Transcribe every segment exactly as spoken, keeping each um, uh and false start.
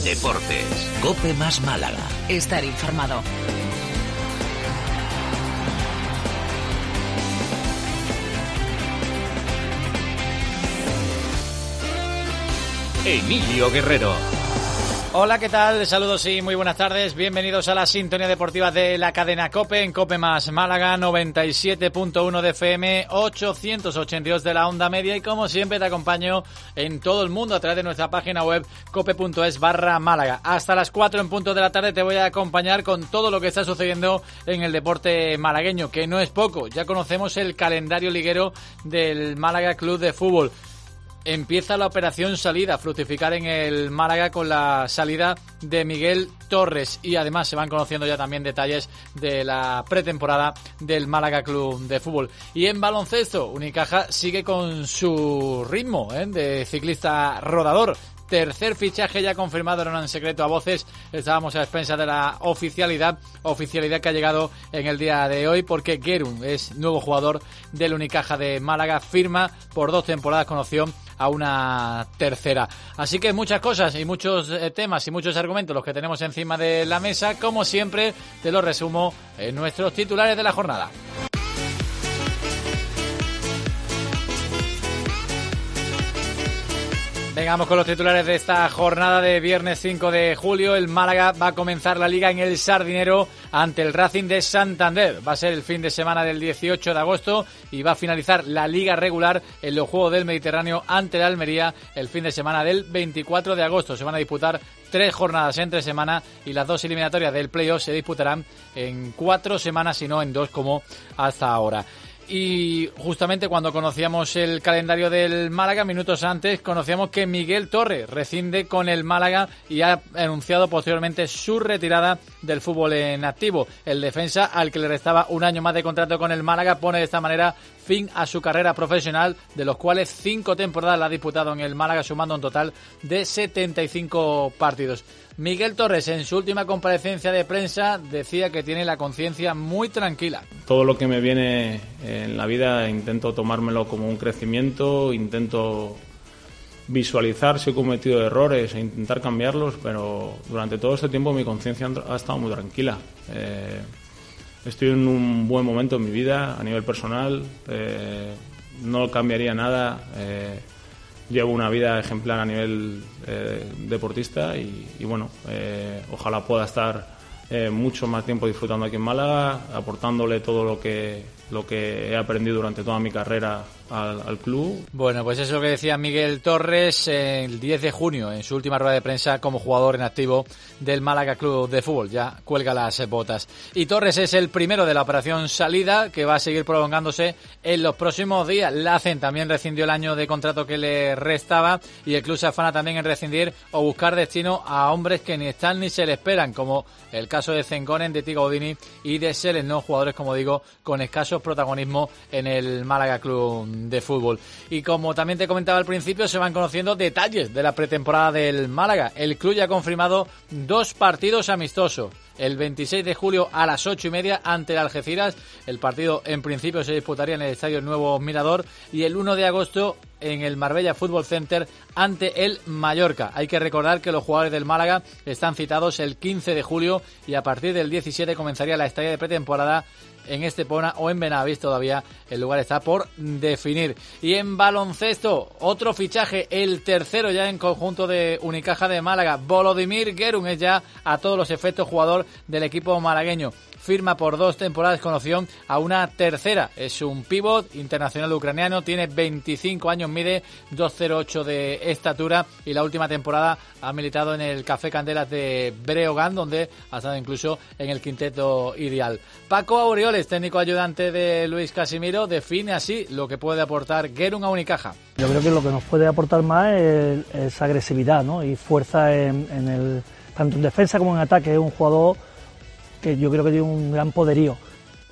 Deportes. COPE más Málaga. Estar informado. Emilio Guerrero. Hola, ¿qué tal? Saludos y muy buenas tardes. Bienvenidos a la sintonía deportiva de la cadena COPE en COPE más Málaga, noventa y siete punto uno de F M, ochocientos ochenta y dos de la onda media, y como siempre te acompaño en todo el mundo a través de nuestra página web cope.es barra Málaga. Hasta las cuatro en punto de la tarde te voy a acompañar con todo lo que está sucediendo en el deporte malagueño, que no es poco. Ya conocemos el calendario liguero del Málaga Club de Fútbol. Empieza la operación salida, fructificar en el Málaga con la salida de Miguel Torres, y además se van conociendo ya también detalles de la pretemporada del Málaga Club de Fútbol. Y en baloncesto, Unicaja sigue con su ritmo ¿eh? de ciclista rodador. Tercer fichaje ya confirmado, no en secreto a voces. Estábamos a expensas de la oficialidad, oficialidad que ha llegado en el día de hoy, porque Guerun es nuevo jugador del Unicaja de Málaga, firma por dos temporadas con opción a una tercera. Así que muchas cosas y muchos eh, temas y muchos argumentos los que tenemos encima de la mesa. Como siempre, te lo resumo en nuestros titulares de la jornada. Vengamos con los titulares de esta jornada de viernes cinco de julio. El Málaga va a comenzar la liga en el Sardinero ante el Racing de Santander. Va a ser el fin de semana del dieciocho de agosto y va a finalizar la liga regular en los Juegos del Mediterráneo ante la Almería el fin de semana del veinticuatro de agosto. Se van a disputar tres jornadas entre semana y las dos eliminatorias del playoff se disputarán en cuatro semanas y no en dos como hasta ahora. Y justamente cuando conocíamos el calendario del Málaga, minutos antes, conocíamos que Miguel Torres rescinde con el Málaga y ha anunciado posteriormente su retirada del fútbol en activo. El defensa, al que le restaba un año más de contrato con el Málaga, pone de esta manera fin a su carrera profesional, de los cuales cinco temporadas la ha disputado en el Málaga, sumando un total de setenta y cinco partidos. Miguel Torres, en su última comparecencia de prensa, decía que tiene la conciencia muy tranquila. Todo lo que me viene en la vida intento tomármelo como un crecimiento, intento visualizar si he cometido errores e intentar cambiarlos, pero durante todo este tiempo mi conciencia ha estado muy tranquila. Eh, estoy en un buen momento en mi vida a nivel personal, eh, no cambiaría nada. Eh, Llevo una vida ejemplar a nivel eh, deportista y, y bueno, eh, ojalá pueda estar eh, mucho más tiempo disfrutando aquí en Málaga, aportándole todo lo que, lo que he aprendido durante toda mi carrera al, al club. Bueno, pues eso es lo que decía Miguel Torres el diez de junio en su última rueda de prensa como jugador en activo del Málaga Club de Fútbol. Ya cuelga las botas. Y Torres es el primero de la operación salida, que va a seguir prolongándose en los próximos días. Lacen también rescindió el año de contrato que le restaba y el club se afana también en rescindir o buscar destino a hombres que ni están ni se le esperan, como el caso de Zengonen, de Tigo Godini y de Selen, ¿no? Jugadores, como digo, con escasos protagonismo en el Málaga Club de Fútbol. Y como también te comentaba al principio, se van conociendo detalles de la pretemporada del Málaga. El club ya ha confirmado dos partidos amistosos. El veintiséis de julio a las ocho y media ante el Algeciras. El partido en principio se disputaría en el Estadio Nuevo Mirador. Y el uno de agosto en el Marbella Fútbol Center ante el Mallorca. Hay que recordar que los jugadores del Málaga están citados el quince de julio y a partir del diecisiete comenzaría la estadía de pretemporada en Estepona o en Benavís. Todavía el lugar está por definir. Y en baloncesto, otro fichaje, el tercero ya en conjunto de Unicaja de Málaga. Volodymyr Guerun es ya a todos los efectos jugador del equipo malagueño. Firma por dos temporadas con opción a una tercera. Es un pívot internacional ucraniano, tiene veinticinco años, mide dos cero ocho de estatura y la última temporada ha militado en el Café Candelas de Breogán, donde ha estado incluso en el quinteto ideal. Paco Aureoles, técnico ayudante de Luis Casimiro, define así lo que puede aportar Guerun a Unicaja. Yo creo que lo que nos puede aportar más es, es agresividad, ¿no? Y fuerza en, en el, tanto en defensa como en ataque. Es un jugador que yo creo que tiene un gran poderío.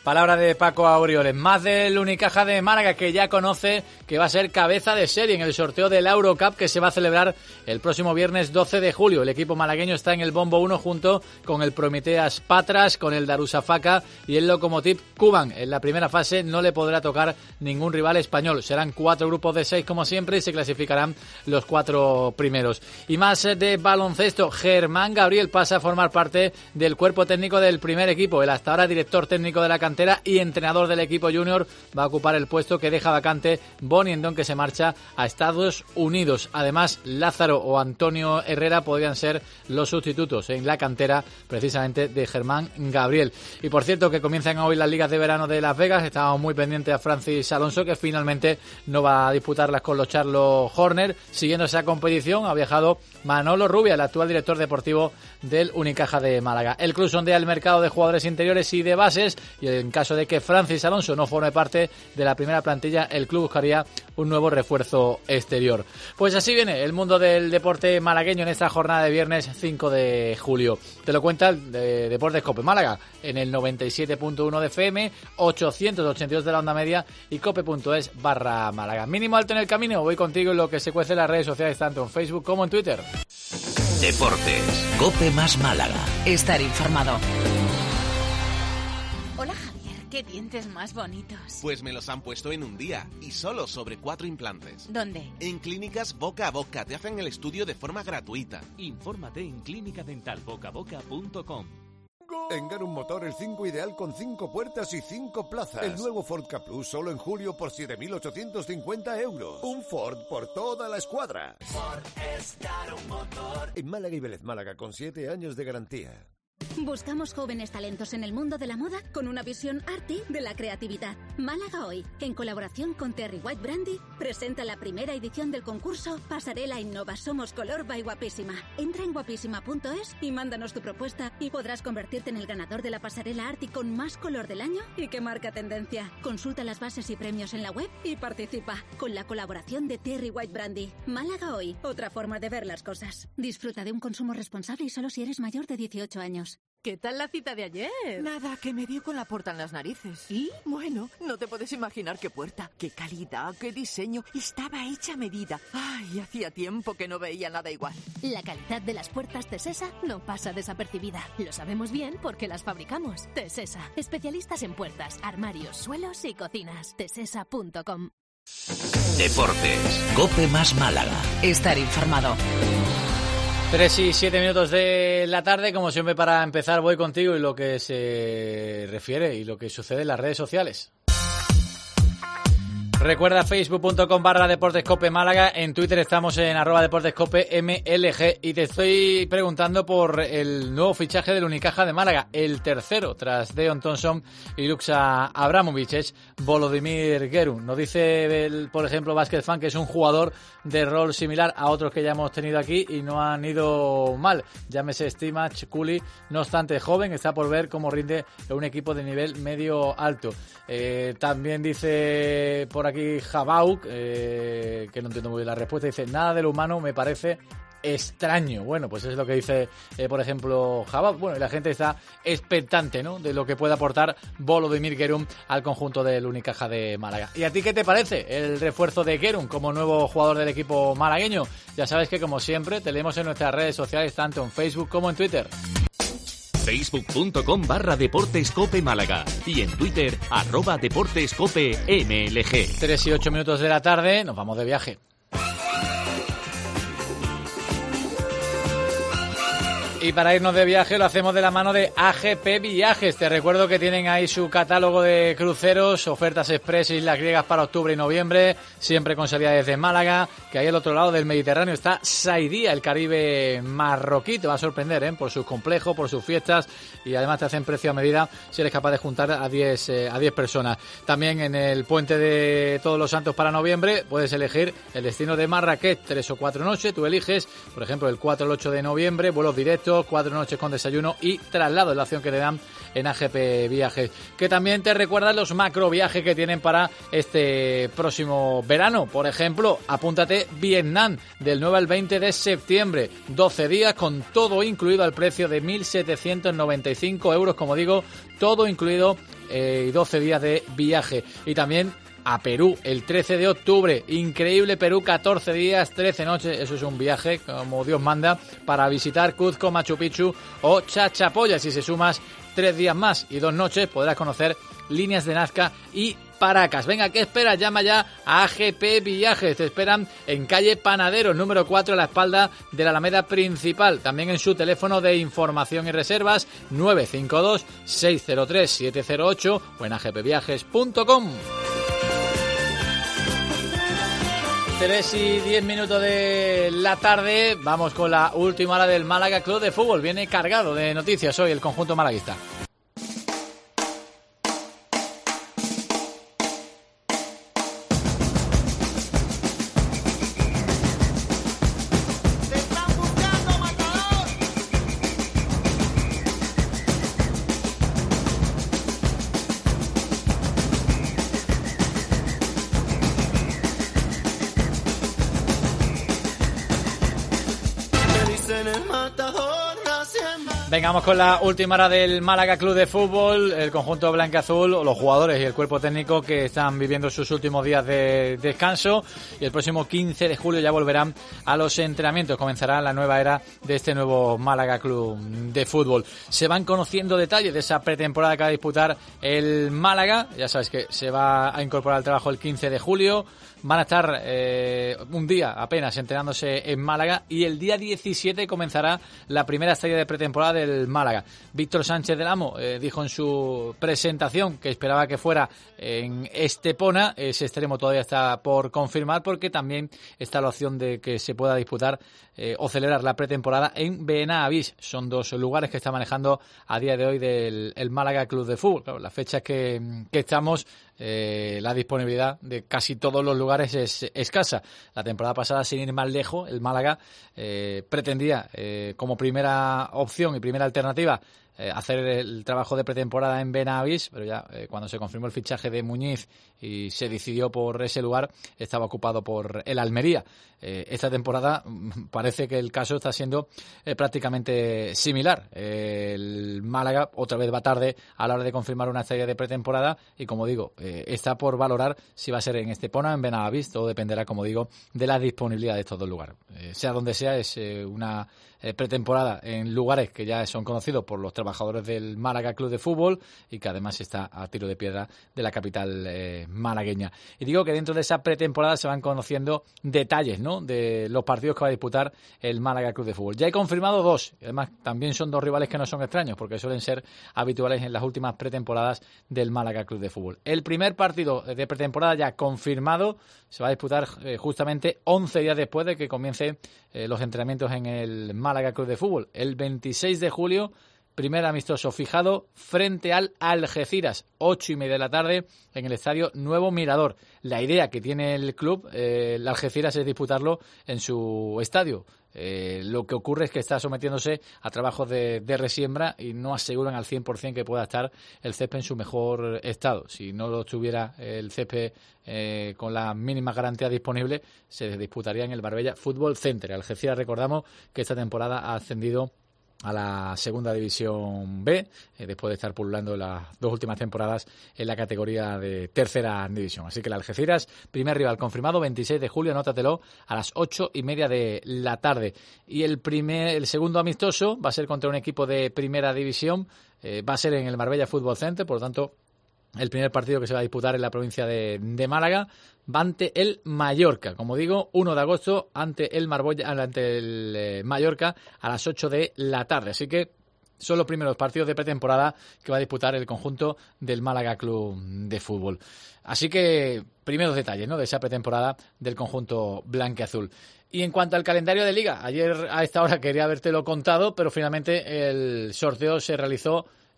Palabra de Paco Aurioles. Más del Unicaja de Málaga, que ya conoce que va a ser cabeza de serie en el sorteo del Eurocup, que se va a celebrar el próximo viernes doce de julio. El equipo malagueño está en el bombo uno junto con el Prometeas Patras, con el Darusafaka y el Lokomotiv Kuban. En la primera fase no le podrá tocar ningún rival español. Serán cuatro grupos de seis como siempre y se clasificarán los cuatro primeros. Y más de baloncesto, Germán Gabriel pasa a formar parte del cuerpo técnico del primer equipo. El hasta ahora director técnico de la cantera y entrenador del equipo junior va a ocupar el puesto que deja vacante Boni Endón, que se marcha a Estados Unidos. Además, Lázaro o Antonio Herrera podrían ser los sustitutos en la cantera precisamente de Germán Gabriel. Y por cierto, que comienzan hoy las ligas de verano de Las Vegas. Estábamos muy pendientes a Francis Alonso, que finalmente no va a disputarlas con los Charlotte Hornets. Siguiendo esa competición ha viajado Manolo Rubia, el actual director deportivo del Unicaja de Málaga. El club sondea el mercado de jugadores interiores y de bases, y en caso de que Francis Alonso no forme parte de la primera plantilla, el club buscaría un nuevo refuerzo exterior. Pues así viene el mundo del deporte malagueño en esta jornada de viernes cinco de julio. Te lo cuenta el de Deportes Cope Málaga en el noventa y siete punto uno de F M, ochocientos ochenta y dos de la onda media y cope.es barra Málaga. Mínimo alto en el camino, voy contigo en lo que se cuece en las redes sociales tanto en Facebook como en Twitter. Deportes, Cope más Málaga. Estar informado. Hola Javier, qué dientes más bonitos. Pues me los han puesto en un día y solo sobre cuatro implantes. ¿Dónde? En Clínicas Boca a Boca, te hacen el estudio de forma gratuita. Infórmate en clínica dental boca a boca punto com. En Garum Motor, el cinco ideal con cinco puertas y cinco plazas. El nuevo Ford Ka Plus solo en julio por siete mil ochocientos cincuenta euros. Un Ford por toda la escuadra. Ford es Garum Motor. En Málaga y Vélez Málaga con siete años de garantía. Buscamos jóvenes talentos en el mundo de la moda con una visión arty de la creatividad. Málaga Hoy, en colaboración con Terry White Brandy, presenta la primera edición del concurso Pasarela Innova Somos Color by Guapísima. Entra en guapísima punto es y mándanos tu propuesta y podrás convertirte en el ganador de la pasarela arty con más color del año y que marca tendencia. Consulta las bases y premios en la web y participa con la colaboración de Terry White Brandy. Málaga Hoy, otra forma de ver las cosas. Disfruta de un consumo responsable y solo si eres mayor de dieciocho años. ¿Qué tal la cita de ayer? Nada, que me dio con la puerta en las narices. ¿Y? Bueno, no te puedes imaginar qué puerta, qué calidad, qué diseño. Estaba hecha a medida. Ay, hacía tiempo que no veía nada igual. La calidad de las puertas Tesesa no pasa desapercibida. Lo sabemos bien porque las fabricamos. Tesesa, especialistas en puertas, armarios, suelos y cocinas. tesesa punto com. Deportes, Cope más Málaga. Estar informado. Tres y siete minutos de la tarde, como siempre para empezar voy contigo y lo que se refiere y lo que sucede en las redes sociales. Recuerda facebook punto com barra deportescope Málaga, en Twitter estamos en arroba deportescope M L G y te estoy preguntando por el nuevo fichaje del Unicaja de Málaga, el tercero tras Deon Thompson y Luxa Abramovic, es Volodymyr Gerun. Nos dice, el, por ejemplo, Basket Fan, que es un jugador de rol similar a otros que ya hemos tenido aquí y no han ido mal. Llámese Stimac, Cooley, no obstante joven, está por ver cómo rinde en un equipo de nivel medio alto. Eh, también dice por aquí Jabauk, eh, que no entiendo muy bien la respuesta, dice, nada de lo humano me parece extraño. Bueno, pues es lo que dice, eh, por ejemplo, Jabauk. Bueno, y la gente está expectante, ¿no?, de lo que puede aportar Volodymyr Gerun al conjunto del Unicaja de Málaga. ¿Y a ti qué te parece el refuerzo de Gerun como nuevo jugador del equipo malagueño? Ya sabes que, como siempre, te leemos en nuestras redes sociales, tanto en Facebook como en Twitter. facebook punto com barra deportescope Málaga y en Twitter arroba deportescope M L G. Tres y ocho minutos de la tarde, nos vamos de viaje. Y para irnos de viaje lo hacemos de la mano de A G P Viajes. Te recuerdo que tienen ahí su catálogo de cruceros, ofertas express Islas Griegas para octubre y noviembre, siempre con salida desde Málaga, que ahí al otro lado del Mediterráneo está Saidía, el Caribe marroquí. Te va a sorprender, ¿eh?, por sus complejos, por sus fiestas, y además te hacen precio a medida si eres capaz de juntar a diez eh, a diez personas. También en el puente de Todos los Santos para noviembre puedes elegir el destino de Marrakech, tres o cuatro noches, tú eliges, por ejemplo, el cuatro al ocho de noviembre, vuelos directos alojamiento, cuatro noches con desayuno y traslado, es la opción que te dan en A G P Viajes. Que también te recuerdan los macro viajes que tienen para este próximo verano. Por ejemplo, apúntate Vietnam del nueve al veinte de septiembre, doce días con todo incluido al precio de mil setecientos noventa y cinco euros, como digo, todo incluido y eh, doce días de viaje. Y también a Perú el trece de octubre, increíble Perú, catorce días, trece noches, eso es un viaje como Dios manda para visitar Cuzco, Machu Picchu o Chachapoyas. Si se sumas tres días más y dos noches podrás conocer líneas de Nazca y Paracas. Venga, ¿qué esperas? Llama ya a A G P Viajes. Te esperan en calle Panadero, número cuatro, a la espalda de la Alameda Principal. También en su teléfono de información y reservas nueve cinco dos, seis cero tres, siete cero ocho o en a g p viajes punto com. tres y diez minutos de la tarde. Vamos con la última hora del Málaga Club de Fútbol. Viene cargado de noticias hoy el conjunto malaguista. Vengamos con la última hora del Málaga Club de Fútbol, el conjunto blanquiazul, los jugadores y el cuerpo técnico que están viviendo sus últimos días de descanso, y el próximo quince de julio ya volverán a los entrenamientos. Comenzará la nueva era de este nuevo Málaga Club de Fútbol. Se van conociendo detalles de esa pretemporada que va a disputar el Málaga. Ya sabes que se va a incorporar al trabajo el quince de julio. Van a estar eh, un día apenas entrenándose en Málaga y el día diecisiete comenzará la primera serie de pretemporada del Málaga. Víctor Sánchez del Amo eh, dijo en su presentación que esperaba que fuera en Estepona. Ese extremo todavía está por confirmar porque también está la opción de que se pueda disputar eh, o celebrar la pretemporada en Benavís. Son dos lugares que está manejando a día de hoy del el Málaga Club de Fútbol. Claro, las fechas que, que estamos... Eh, la disponibilidad de casi todos los lugares es escasa. La temporada pasada, sin ir más lejos, el Málaga eh, pretendía eh, como primera opción y primera alternativa eh, hacer el trabajo de pretemporada en Benavís, pero ya eh, cuando se confirmó el fichaje de Muñiz y se decidió por ese lugar, estaba ocupado por el Almería. Eh, esta temporada parece que el caso está siendo eh, prácticamente similar. Eh, el Málaga otra vez va tarde a la hora de confirmar una serie de pretemporada y, como digo, eh, está por valorar si va a ser en Estepona o en Benavís. Todo dependerá, como digo, de la disponibilidad de estos dos lugares. Eh, sea donde sea, es eh, una eh, pretemporada en lugares que ya son conocidos por los trabajadores del Málaga Club de Fútbol y que además está a tiro de piedra de la capital eh, malagueña. Y digo que dentro de esa pretemporada se van conociendo detalles, ¿no?, de los partidos que va a disputar el Málaga Club de Fútbol. Ya he confirmado dos, y además también son dos rivales que no son extraños porque suelen ser habituales en las últimas pretemporadas del Málaga Club de Fútbol. El primer partido de pretemporada ya confirmado se va a disputar eh, justamente once días después de que comiencen eh, los entrenamientos en el Málaga Club de Fútbol. El veintiséis de julio, primer amistoso fijado frente al Algeciras, ocho y media de la tarde en el estadio Nuevo Mirador. La idea que tiene el club, eh, el Algeciras, es disputarlo en su estadio. Eh, lo que ocurre es que está sometiéndose a trabajos de, de resiembra y no aseguran al cien por ciento que pueda estar el césped en su mejor estado. Si no lo estuviera el césped eh, con la mínima garantía disponible, se disputaría en el Marbella Fútbol Center. Algeciras, recordamos que esta temporada ha ascendido a la segunda división B, eh, después de estar pululando las dos últimas temporadas en la categoría de tercera división. Así que el Algeciras, primer rival confirmado, veintiséis de julio, anótatelo, a las ocho y media de la tarde. Y el primer, el segundo amistoso va a ser contra un equipo de primera división, eh, va a ser en el Marbella Fútbol Center, por lo tanto, el primer partido que se va a disputar en la provincia de, de Málaga va ante el Mallorca. Como digo, uno de agosto ante el, Marbolla, ante el eh, Mallorca a las ocho de la tarde. Así que son los primeros partidos de pretemporada que va a disputar el conjunto del Málaga Club de Fútbol. Así que primeros detalles, ¿no?, de esa pretemporada del conjunto blanquiazul. Y en cuanto al calendario de Liga, ayer a esta hora quería habértelo contado, pero finalmente el sorteo se realizó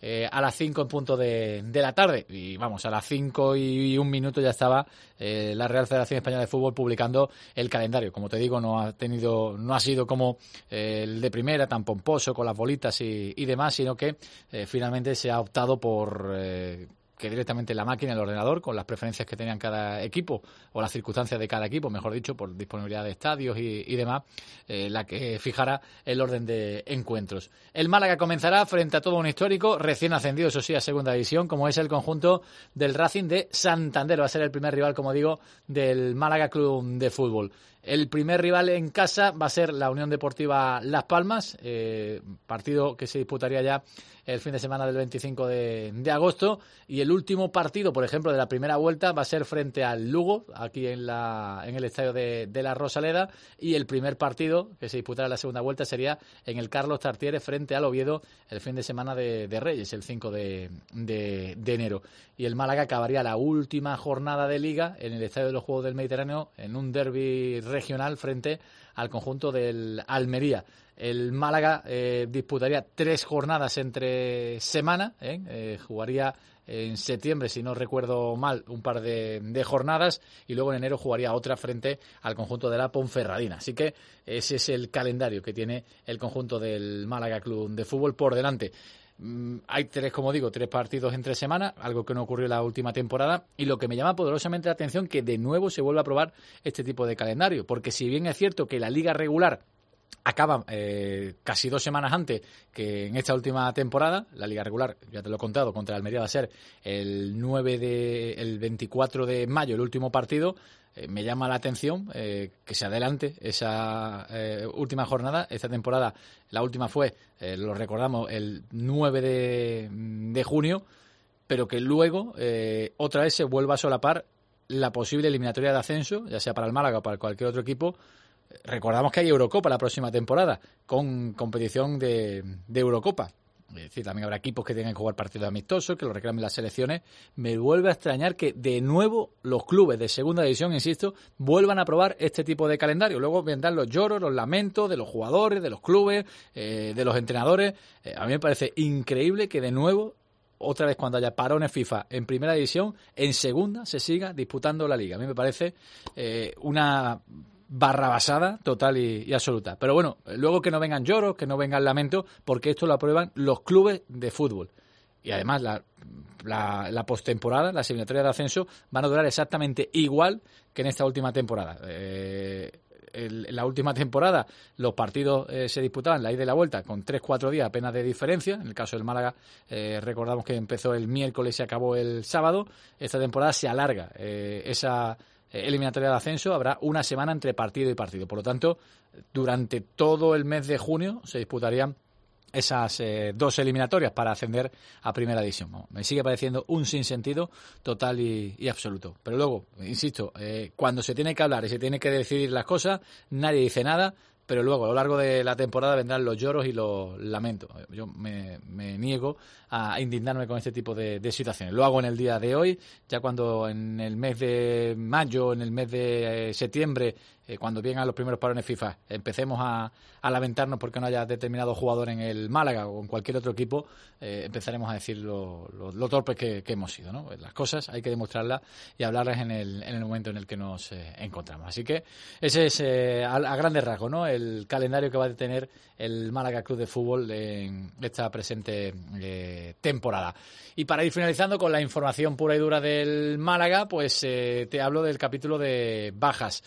eh, a las cinco en punto de, de la tarde. Y vamos, a las cinco y un minuto ya estaba eh, la Real Federación Española de Fútbol publicando el calendario. Como te digo, no ha tenido, no ha sido como eh, el de primera, tan pomposo, con las bolitas y, y demás, sino que eh, finalmente se ha optado por eh, que directamente la máquina, el ordenador, con las preferencias que tenían cada equipo, o las circunstancias de cada equipo, mejor dicho, por disponibilidad de estadios y, y demás, eh, la que fijará el orden de encuentros. El Málaga comenzará frente a todo un histórico, recién ascendido, eso sí, a segunda división, como es el conjunto del Racing de Santander. Va a ser el primer rival, como digo, del Málaga Club de Fútbol. El primer rival en casa va a ser la Unión Deportiva Las Palmas, eh, partido que se disputaría ya el fin de semana del veinticinco de, de agosto, y el último partido, por ejemplo, de la primera vuelta va a ser frente al Lugo, aquí en la en el estadio de, de la Rosaleda, y el primer partido que se disputará en la segunda vuelta sería en el Carlos Tartiere frente al Oviedo el fin de semana de, de Reyes, el cinco de, de, de enero. Y el Málaga acabaría la última jornada de Liga en el Estadio de los Juegos del Mediterráneo en un derbi regional frente al conjunto del Almería. El Málaga eh, disputaría tres jornadas entre semana, ¿eh? Eh, jugaría en septiembre, si no recuerdo mal, un par de, de jornadas, y luego en enero jugaría otra frente al conjunto de la Ponferradina. Así que ese es el calendario que tiene el conjunto del Málaga Club de Fútbol por delante. Mm, hay tres, como digo, tres partidos entre semana, algo que no ocurrió la última temporada, y lo que me llama poderosamente la atención que de nuevo se vuelve a probar este tipo de calendario, porque si bien es cierto que la liga regular acaba eh, casi dos semanas antes que en esta última temporada, la liga regular, ya te lo he contado, contra el Almería va a ser el nueve de, el veinticuatro de mayo, el último partido. Eh, me llama la atención eh, que se adelante esa eh, última jornada. Esta temporada, la última fue, eh, lo recordamos, el nueve de, de junio, pero que luego eh, otra vez se vuelva a solapar la posible eliminatoria de ascenso, ya sea para el Málaga o para cualquier otro equipo. Recordamos que hay Eurocopa la próxima temporada, con competición de, de Eurocopa. Es decir, también habrá equipos que tengan que jugar partidos amistosos, que lo reclamen las selecciones. Me vuelve a extrañar que de nuevo los clubes de segunda división, insisto, vuelvan a probar este tipo de calendario. Luego vendrán los lloros, los lamentos de los jugadores, de los clubes, eh, de los entrenadores. Eh, a mí me parece increíble que de nuevo, otra vez cuando haya parones FIFA en primera división, en segunda se siga disputando la liga. A mí me parece eh, una barrabasada total y, y absoluta. Pero bueno, luego que no vengan lloros, que no vengan lamentos, porque esto lo aprueban los clubes de fútbol. Y además la, la, la postemporada, las eliminatorias de ascenso, van a durar exactamente igual que en esta última temporada. Eh, el, en la última temporada los partidos eh, se disputaban la ida y la vuelta con tres cuatro días apenas de diferencia. En el caso del Málaga, eh, recordamos que empezó el miércoles y acabó el sábado. Esta temporada se alarga eh, esa eliminatoria de ascenso, habrá una semana entre partido y partido. Por lo tanto, durante todo el mes de junio se disputarían esas eh, dos eliminatorias para ascender a primera división. No, me sigue pareciendo un sinsentido total y, y absoluto. Pero luego, insisto, eh, cuando se tiene que hablar y se tiene que decidir las cosas, nadie dice nada, pero luego a lo largo de la temporada vendrán los lloros y los lamentos. Yo me, me niego a indignarme con este tipo de, de situaciones. Lo hago en el día de hoy, ya cuando en el mes de mayo, en el mes de eh, septiembre, eh, cuando vengan los primeros parones FIFA, empecemos a, a lamentarnos porque no haya determinado jugador en el Málaga o en cualquier otro equipo, eh, empezaremos a decir lo, lo, lo torpes que, que hemos sido, ¿no? Las cosas hay que demostrarlas y hablarlas en el, en el momento en el que nos eh, encontramos. Así que ese es eh, a, a grandes rasgos, ¿no?, el calendario que va a tener el Málaga Club de Fútbol en esta presente eh, temporada. Y para ir finalizando con la información pura y dura del Málaga, pues eh, te hablo del capítulo de bajas.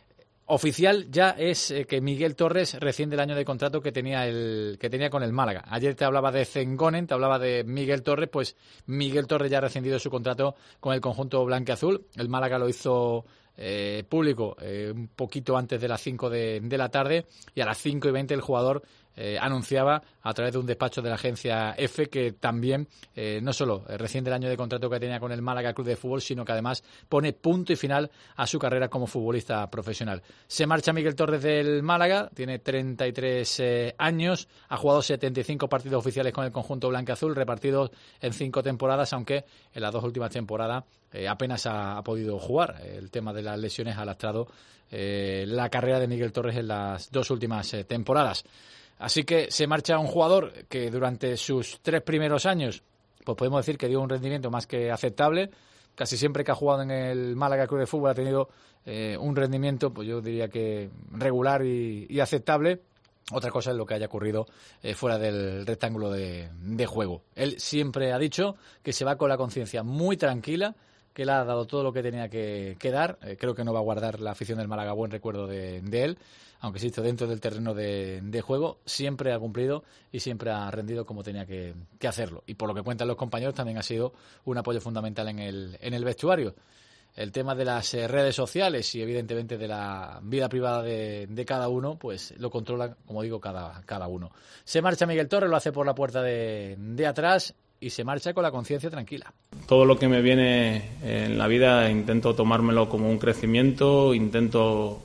Oficial ya es eh, que Miguel Torres rescinde el año de contrato que tenía el que tenía con el Málaga. Ayer te hablaba de Zengonen, te hablaba de Miguel Torres, pues Miguel Torres ya ha rescindido su contrato con el conjunto blanquiazul. El Málaga lo hizo eh, público eh, un poquito antes de las cinco de, de la tarde, y a las cinco y veinte el jugador Eh, anunciaba a través de un despacho de la agencia F que también eh, no solo rescinde el año de contrato que tenía con el Málaga Club de Fútbol, sino que además pone punto y final a su carrera como futbolista profesional. Se marcha Miguel Torres del Málaga, tiene treinta y tres eh, años, ha jugado setenta y cinco partidos oficiales con el conjunto blanquiazul, repartidos en cinco temporadas, aunque en las dos últimas temporadas eh, apenas ha, ha podido jugar. El tema de las lesiones ha lastrado eh, la carrera de Miguel Torres en las dos últimas eh, temporadas. Así que se marcha un jugador que durante sus tres primeros años, pues podemos decir que dio un rendimiento más que aceptable. Casi siempre que ha jugado en el Málaga Club de Fútbol ha tenido eh, un rendimiento, pues yo diría que regular y, y aceptable. Otra cosa es lo que haya ocurrido eh, fuera del rectángulo de, de juego. Él siempre ha dicho que se va con la conciencia muy tranquila, que le ha dado todo lo que tenía que, que dar. Eh, creo que no va a guardar la afición del Málaga buen recuerdo de, de él, aunque existe dentro del terreno de, de juego. Siempre ha cumplido y siempre ha rendido como tenía que, que hacerlo. Y por lo que cuentan los compañeros, también ha sido un apoyo fundamental en el, en el vestuario. El tema de las eh, redes sociales y evidentemente de la vida privada de, de cada uno, pues lo controla, como digo, cada, cada uno. Se marcha Miguel Torres, lo hace por la puerta de, de atrás y se marcha con la conciencia tranquila. Todo lo que me viene en la vida intento tomármelo como un crecimiento, intento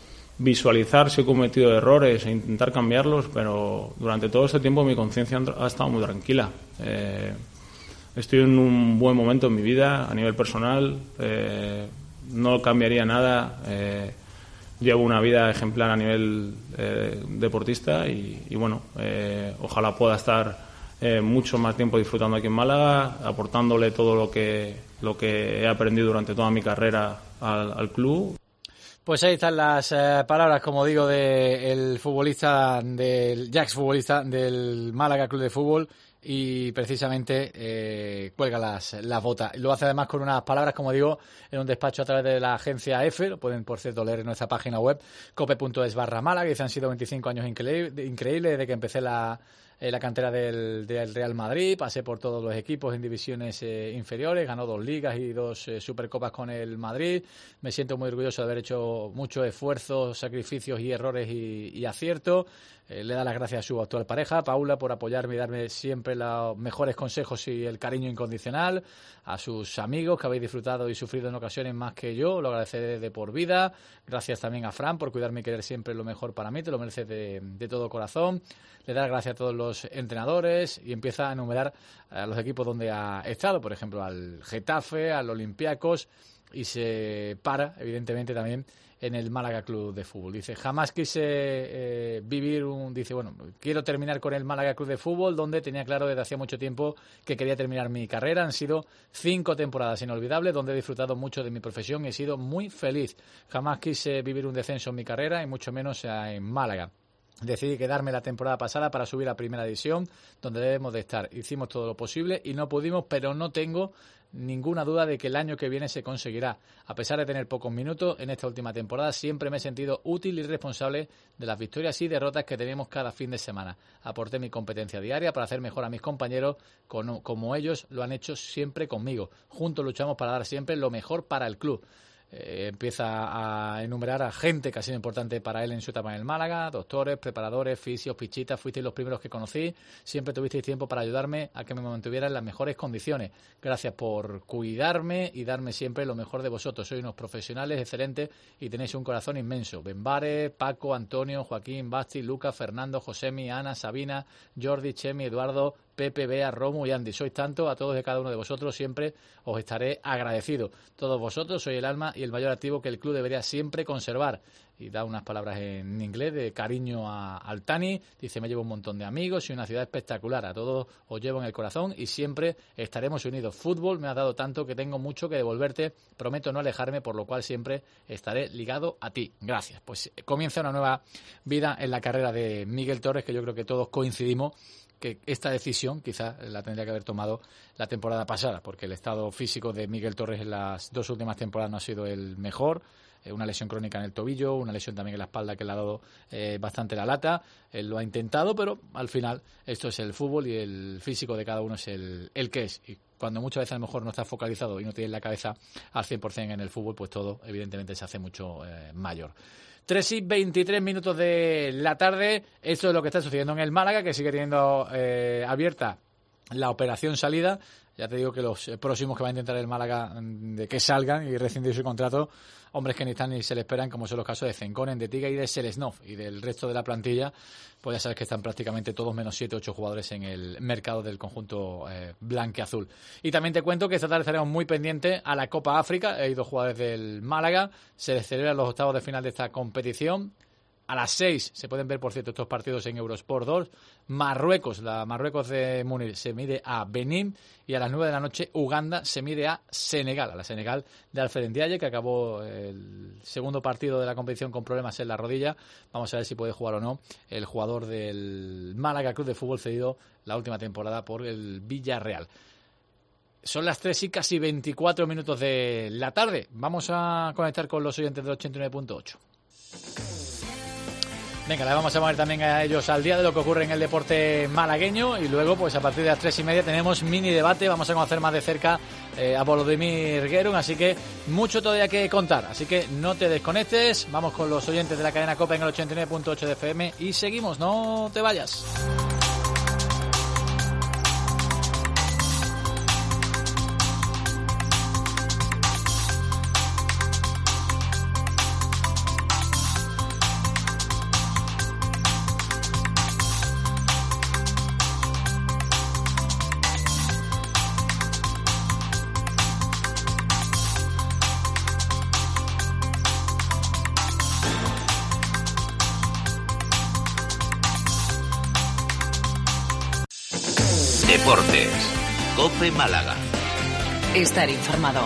visualizar si he cometido errores e intentar cambiarlos, pero durante todo este tiempo mi conciencia ha estado muy tranquila. Eh, estoy en un buen momento en mi vida a nivel personal, eh, no cambiaría nada, eh, llevo una vida ejemplar a nivel eh, deportista y, y bueno, eh, ojalá pueda estar Eh, mucho más tiempo disfrutando aquí en Málaga, aportándole todo lo que lo que he aprendido durante toda mi carrera al, al club. Pues ahí están las eh, palabras, como digo, del futbolista, del ya exfutbolista del Málaga Club de Fútbol, y precisamente eh, cuelga las, las botas. Lo hace además con unas palabras, como digo, en un despacho a través de la agencia EFE. Lo pueden, por cierto, leer en nuestra página web, cope punto es barra Málaga. Dice: han sido veinticinco años increíbles increíble desde que empecé la en la cantera del, del Real Madrid, pasé por todos los equipos en divisiones eh, inferiores, ganó dos ligas y dos eh, supercopas con el Madrid. Me siento muy orgulloso de haber hecho muchos esfuerzos, sacrificios y errores y, y aciertos. Eh, le da las gracias a su actual pareja, Paula, por apoyarme y darme siempre los mejores consejos y el cariño incondicional. A sus amigos, que habéis disfrutado y sufrido en ocasiones más que yo, lo agradeceré de por vida. Gracias también a Fran por cuidarme y querer siempre lo mejor para mí, te lo mereces de, de todo corazón. Le da las gracias a todos los entrenadores y empieza a enumerar a los equipos donde ha estado, por ejemplo, al Getafe, al Olympiacos, y se para, evidentemente, también en el Málaga Club de Fútbol. Dice: jamás quise eh, vivir un... Dice, bueno, quiero terminar con el Málaga Club de Fútbol, donde tenía claro desde hacía mucho tiempo que quería terminar mi carrera. Han sido cinco temporadas inolvidables, donde he disfrutado mucho de mi profesión y he sido muy feliz. Jamás quise vivir un descenso en mi carrera, y mucho menos en Málaga. Decidí quedarme la temporada pasada para subir a Primera División, donde debemos de estar. Hicimos todo lo posible y no pudimos, pero no tengo ninguna duda de que el año que viene se conseguirá. A pesar de tener pocos minutos en esta última temporada, siempre me he sentido útil y responsable de las victorias y derrotas que tenemos cada fin de semana. Aporté mi competencia diaria para hacer mejor a mis compañeros, como ellos lo han hecho siempre conmigo. Juntos luchamos para dar siempre lo mejor para el club. Eh, empieza a enumerar a gente que ha sido importante para él en su etapa en el Málaga: doctores, preparadores, fisios, pichitas. Fuisteis los primeros que conocí, siempre tuvisteis tiempo para ayudarme a que me mantuviera en las mejores condiciones. Gracias por cuidarme y darme siempre lo mejor de vosotros. Sois unos profesionales excelentes y tenéis un corazón inmenso. Benbares, Paco, Antonio, Joaquín, Basti, Lucas, Fernando, Josemi, Ana, Sabina, Jordi, Chemi, Eduardo, Pepe, Bea, Romu y Andy. Sois tanto, a todos y cada uno de vosotros siempre os estaré agradecido. Todos vosotros sois el alma y el mayor activo que el club debería siempre conservar. Y da unas palabras en inglés de cariño a, al Tani. Dice: me llevo un montón de amigos y una ciudad espectacular. A todos os llevo en el corazón y siempre estaremos unidos. Fútbol me ha dado tanto que tengo mucho que devolverte. Prometo no alejarme, por lo cual siempre estaré ligado a ti. Gracias. Pues comienza una nueva vida en la carrera de Miguel Torres, que yo creo que todos coincidimos que esta decisión quizás la tendría que haber tomado la temporada pasada, porque el estado físico de Miguel Torres en las dos últimas temporadas no ha sido el mejor. Eh, una lesión crónica en el tobillo, una lesión también en la espalda que le ha dado eh, bastante la lata. Él lo ha intentado, pero al final esto es el fútbol y el físico de cada uno es el, el que es. Y cuando muchas veces a lo mejor no estás focalizado y no tienes la cabeza al cien por ciento en el fútbol, pues todo evidentemente se hace mucho eh, mayor. tres y veintitrés minutos de la tarde. Esto es lo que está sucediendo en el Málaga, que sigue teniendo eh, abierta la operación salida. Ya te digo que los próximos que va a intentar el Málaga de que salgan y rescindir su contrato, hombres que ni están ni se le esperan, como son los casos de Zenconen, de Tiga y de Selesnov. Y del resto de la plantilla, pues ya sabes que están prácticamente todos menos siete ocho jugadores en el mercado del conjunto eh, blanquiazul. Y también te cuento que esta tarde estaremos muy pendientes a la Copa África. Hay dos jugadores del Málaga. Se celebran los octavos de final de esta competición. A las seis se pueden ver, por cierto, estos partidos en Eurosport dos. Marruecos, la Marruecos de Múnich se mide a Benín, y a las nueve de la noche Uganda se mide a Senegal, a la Senegal de Alfred Ndiaye, que acabó el segundo partido de la competición con problemas en la rodilla. Vamos a ver si puede jugar o no el jugador del Málaga Club de Fútbol, cedido la última temporada por el Villarreal. Son las tres y casi veinticuatro minutos de la tarde. Vamos a conectar con los oyentes del ochenta y nueve punto ocho. Venga, le vamos a poner también a ellos al día de lo que ocurre en el deporte malagueño, y luego, pues a partir de las tres y media tenemos mini debate. Vamos a conocer más de cerca eh, a Volodymyr Gerun, así que mucho todavía que contar. Así que no te desconectes. Vamos con los oyentes de la cadena COPE en el ochenta y nueve punto ocho de F M y seguimos, no te vayas. Deportes. COPE Málaga. Estar informado.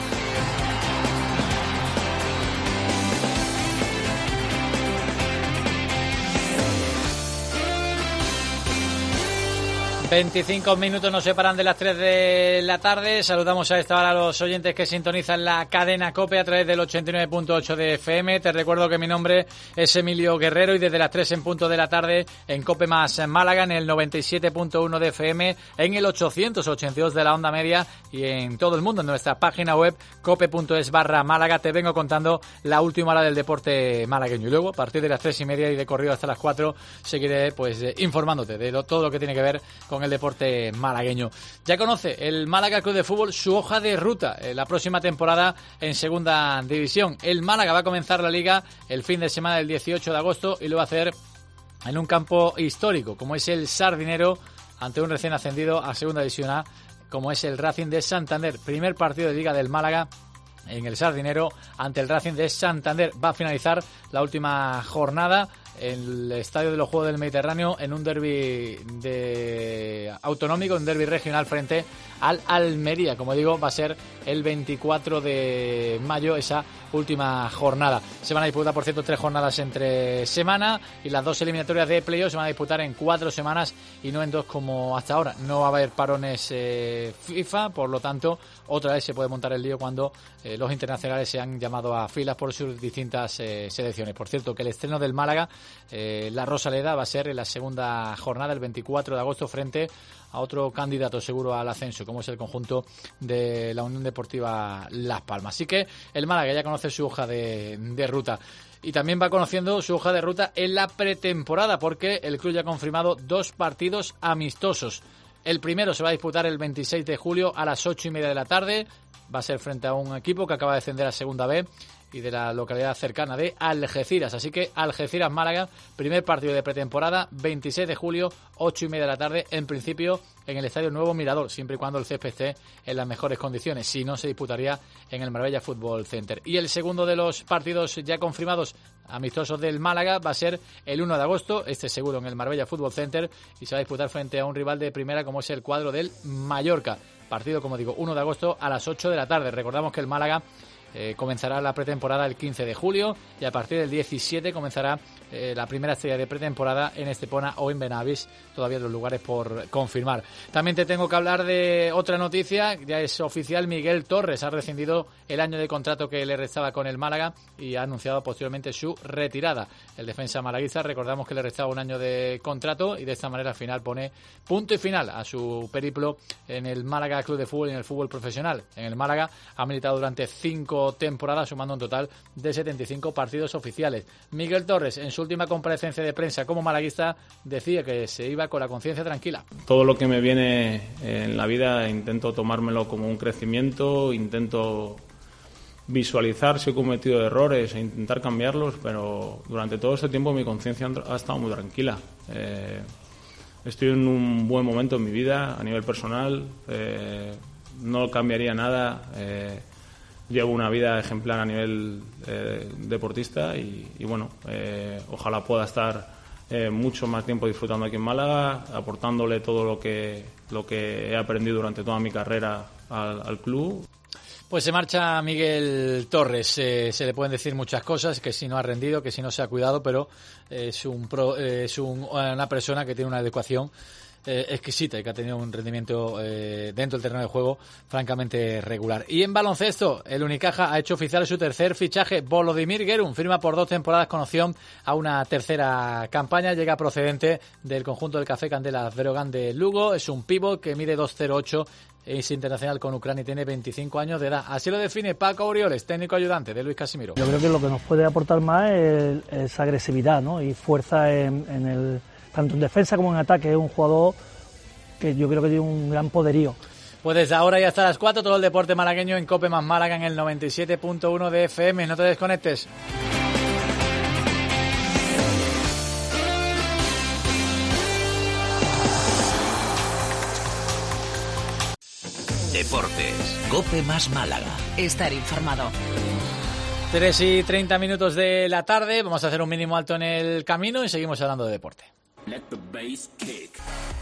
veinticinco minutos nos separan de las tres de la tarde. Saludamos a esta hora a los oyentes que sintonizan la cadena COPE a través del ochenta y nueve punto ocho de F M. Te recuerdo que mi nombre es Emilio Guerrero, y desde las tres en punto de la tarde en COPE más Málaga, en el noventa y siete punto uno de F M, en el ochocientos ochenta y dos de la onda media y en todo el mundo en nuestra página web cope punto es barra Málaga. Te vengo contando la última hora del deporte malagueño, y luego a partir de las tres y media y de corrido hasta las cuatro seguiré pues eh, informándote de lo, todo lo que tiene que ver con el deporte malagueño. Ya conoce el Málaga Club de Fútbol su hoja de ruta eh, la próxima temporada en segunda división. El Málaga va a comenzar la liga el fin de semana del dieciocho de agosto y lo va a hacer en un campo histórico como es el Sardinero, ante un recién ascendido a segunda división A como es el Racing de Santander. Primer partido de liga del Málaga en el Sardinero ante el Racing de Santander. Va a finalizar la última jornada en el Estadio de los Juegos del Mediterráneo en un derbi de autonómico, un derbi regional frente al Almería. Como digo, va a ser el veinticuatro de mayo esa última jornada. Se van a disputar, por cierto, tres jornadas entre semana, y las dos eliminatorias de playoff se van a disputar en cuatro semanas y no en dos como hasta ahora. No va a haber parones eh, FIFA, por lo tanto, otra vez se puede montar el lío cuando eh, los internacionales se han llamado a filas por sus distintas eh, selecciones. Por cierto, que el estreno del Málaga, eh, la Rosaleda, va a ser en la segunda jornada, el veinticuatro de agosto, frente a otro candidato seguro al ascenso, como es el conjunto de la Unión Deportiva Las Palmas. Así que el Málaga ya conoce su hoja de, de ruta. Y también va conociendo su hoja de ruta en la pretemporada, porque el club ya ha confirmado dos partidos amistosos. El primero se va a disputar el veintiséis de julio a las ocho y media de la tarde. Va a ser frente a un equipo que acaba de descender a Segunda B y de la localidad cercana de Algeciras. Así que Algeciras-Málaga, primer partido de pretemporada, veintiséis de julio, ocho y media de la tarde, en principio en el Estadio Nuevo Mirador, siempre y cuando el césped esté en las mejores condiciones. Si no, se disputaría en el Marbella Fútbol Center. Y el segundo de los partidos ya confirmados amistosos del Málaga va a ser el uno de agosto, este seguro en el Marbella Fútbol Center, y se va a disputar frente a un rival de primera como es el cuadro del Mallorca. Partido, como digo, uno de agosto a las ocho de la tarde. Recordamos que el Málaga Eh, comenzará la pretemporada el quince de julio y a partir del diecisiete comenzará eh, la primera estrella de pretemporada en Estepona o en Benavís, todavía los lugares por confirmar. También te tengo que hablar de otra noticia, ya es oficial: Miguel Torres ha rescindido el año de contrato que le restaba con el Málaga y ha anunciado posteriormente su retirada. El defensa malaguista, recordamos que le restaba un año de contrato, y de esta manera al final pone punto y final a su periplo en el Málaga Club de Fútbol y en el fútbol profesional. En el Málaga ha militado durante cinco temporada, sumando un total de setenta y cinco partidos oficiales. Miguel Torres, en su última comparecencia de prensa como malaguista, decía que se iba con la conciencia tranquila. Todo lo que me viene en la vida intento tomármelo como un crecimiento, intento visualizar si he cometido errores e intentar cambiarlos, pero durante todo este tiempo mi conciencia ha estado muy tranquila. Eh, estoy en un buen momento en mi vida a nivel personal, eh, no cambiaría nada. eh, llevo una vida ejemplar a nivel eh, deportista y, y bueno, eh, ojalá pueda estar eh, mucho más tiempo disfrutando aquí en Málaga, aportándole todo lo que, lo que he aprendido durante toda mi carrera al, al club. Pues se marcha Miguel Torres. Eh, se le pueden decir muchas cosas, que si no ha rendido, que si no se ha cuidado, pero eh, es, un pro, eh, es un, una persona que tiene una adecuación eh, exquisita y que ha tenido un rendimiento eh, dentro del terreno de juego francamente regular. Y en baloncesto, el Unicaja ha hecho oficial su tercer fichaje. Volodymyr Gerun firma por dos temporadas con opción a una tercera campaña. Llega procedente del conjunto del Café Candela Breogán de Lugo. Es un pívot que mide dos cero ocho. Es internacional con Ucrania y tiene veinticinco años de edad. Así lo define Paco Orioles, técnico ayudante de Luis Casimiro. Yo creo que lo que nos puede aportar más es, es agresividad, ¿no? Y fuerza en, en el tanto en defensa como en ataque. Es un jugador que yo creo que tiene un gran poderío. Pues desde ahora y hasta las cuatro, todo el deporte malagueño en COPE más Málaga en el noventa y siete punto uno de F M. No te desconectes. Deportes, COPE más Málaga. Estar informado. tres y treinta minutos de la tarde. Vamos a hacer un mínimo alto en el camino y seguimos hablando de deporte. Let the bass kick.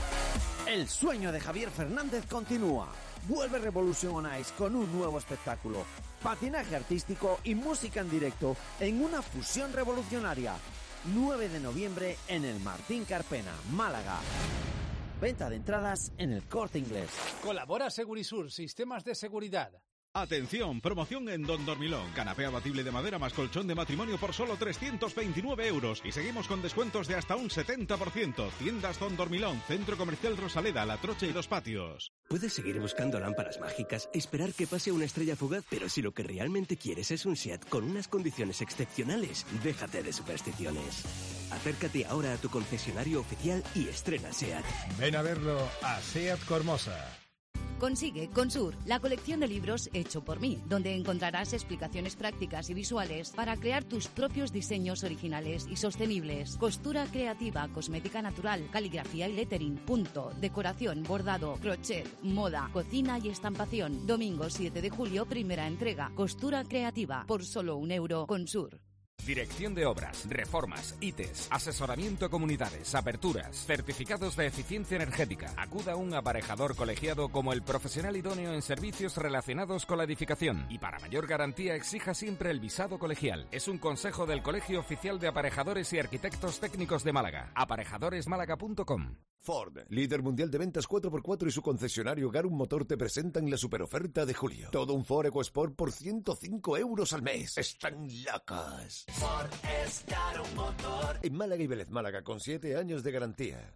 El sueño de Javier Fernández continúa. Vuelve Revolution on Ice con un nuevo espectáculo. Patinaje artístico y música en directo en una fusión revolucionaria. nueve de noviembre en el Martín Carpena, Málaga. Venta de entradas en el Corte Inglés. Colabora Segurisur, sistemas de seguridad. Atención, promoción en Don Dormilón. Canapé abatible de madera más colchón de matrimonio por solo trescientos veintinueve euros. Y seguimos con descuentos de hasta un setenta por ciento. Tiendas Don Dormilón, Centro Comercial Rosaleda, La Trocha y Los Patios. Puedes seguir buscando lámparas mágicas, esperar que pase una estrella fugaz, pero si lo que realmente quieres es un SEAT con unas condiciones excepcionales, déjate de supersticiones. Acércate ahora a tu concesionario oficial y estrena SEAT. Ven a verlo a SEAT Cormosa. Consigue Consur, la colección de libros hecho por mí, donde encontrarás explicaciones prácticas y visuales para crear tus propios diseños originales y sostenibles. Costura creativa, cosmética natural, caligrafía y lettering, punto, decoración, bordado, crochet, moda, cocina y estampación. Domingo siete de julio, primera entrega. Costura creativa, por solo un euro. Consur. Dirección de Obras, Reformas, I T E S, asesoramiento a comunidades, aperturas, certificados de eficiencia energética. Acuda a un aparejador colegiado como el profesional idóneo en servicios relacionados con la edificación. Y para mayor garantía exija siempre el visado colegial. Es un consejo del Colegio Oficial de Aparejadores y Arquitectos Técnicos de Málaga. aparejadores málaga punto com. Ford, líder mundial de ventas cuatro por cuatro y su concesionario Garum Motor te presentan la superoferta de julio. Todo un Ford EcoSport por ciento cinco euros al mes. ¡Están locos! Ford es Garum Motor. En Málaga y Vélez Málaga con siete años de garantía.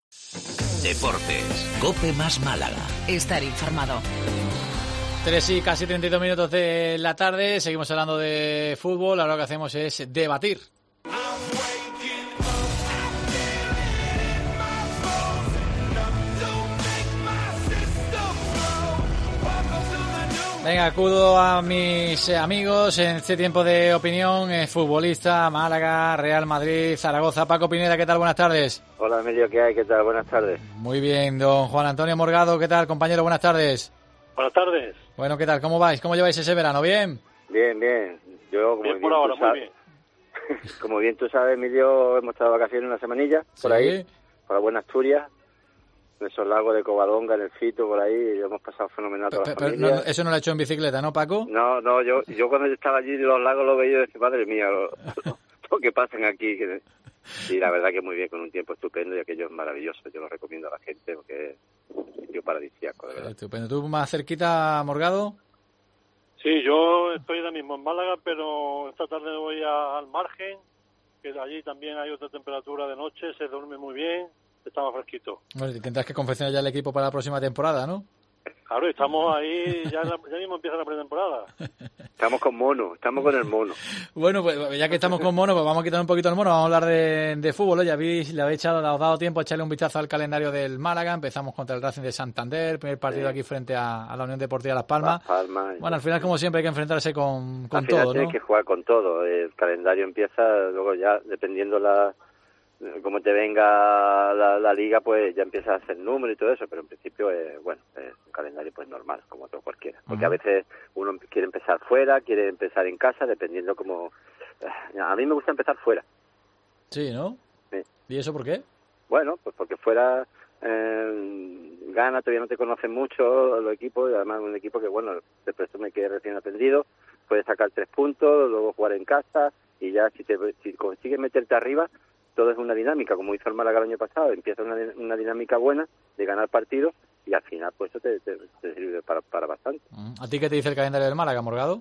Deportes, COPE más Málaga. Estar informado. Tres y casi treinta y dos minutos de la tarde. Seguimos hablando de fútbol. Ahora lo que hacemos es debatir. Venga, acudo a mis amigos en este tiempo de opinión. Eh, futbolista, Málaga, Real Madrid, Zaragoza. Paco Pineda, ¿qué tal? Buenas tardes. Hola, Emilio, ¿qué hay? ¿Qué tal? Buenas tardes. Muy bien, don Juan Antonio Morgado, ¿qué tal, compañero? Buenas tardes. Buenas tardes. Bueno, ¿qué tal? ¿Cómo vais? ¿Cómo lleváis ese verano? ¿Bien? Bien, bien. Yo, como bien, bien por ahora, muy bien. Como bien tú sabes, Emilio, hemos estado de vacaciones una semanilla, por ¿Sí? ahí, por la buena Asturias, en esos lagos de Covadonga, en el Fito, por ahí, y hemos pasado fenomenal toda Pero, la pero familia. no, eso no lo ha hecho en bicicleta, ¿no, Paco? No, no, yo yo cuando estaba allí los lagos lo veía y decía, madre mía, lo, lo, lo que pasan aquí. Y la verdad que muy bien, con un tiempo estupendo y aquello es maravilloso. Yo lo recomiendo a la gente porque es un sitio paradisíaco, de verdad. Estupendo. ¿Tú más cerquita, Morgado? Sí, yo estoy ahora mismo en Málaga, pero esta tarde voy a, al margen, que allí también hay otra temperatura de noche, se duerme muy bien, está más fresquito. Bueno, y tendrás que confeccionar ya el equipo para la próxima temporada, ¿no? Claro, estamos ahí, ya, la, ya mismo empieza la pretemporada. Estamos con mono, estamos con el mono. Bueno, pues ya que estamos con mono, pues vamos a quitar un poquito el mono, vamos a hablar de, de fútbol. Oye, habéis, le habéis echado, le habéis dado tiempo a echarle un vistazo al calendario del Málaga. Empezamos contra el Racing de Santander, primer partido sí. aquí frente a, a la Unión Deportiva Las Palmas. Las Palmas. Bueno, al final, como siempre, hay que enfrentarse con, con al final todo, ¿no? Tienes que jugar con todo. El calendario empieza, luego ya, dependiendo la como te venga la, la liga, pues ya empiezas a hacer números y todo eso, pero en principio, eh, bueno, es un calendario pues normal, como todo cualquiera. Porque uh-huh. a veces uno quiere empezar fuera, quiere empezar en casa, dependiendo como... A mí me gusta empezar fuera. Sí, ¿no? Sí. ¿Y eso por qué? Bueno, pues porque fuera eh, gana, todavía no te conocen mucho los equipos, y además un equipo que, bueno, te presume que es recién aprendido, puedes sacar tres puntos, luego jugar en casa, y ya si, te, si consigues meterte arriba, todo es una dinámica, como hizo el Málaga el año pasado, empieza una, una dinámica buena de ganar partidos, y al final pues eso te, te, te sirve para, para bastante. ¿A ti qué te dice el calendario del Málaga, Morgado?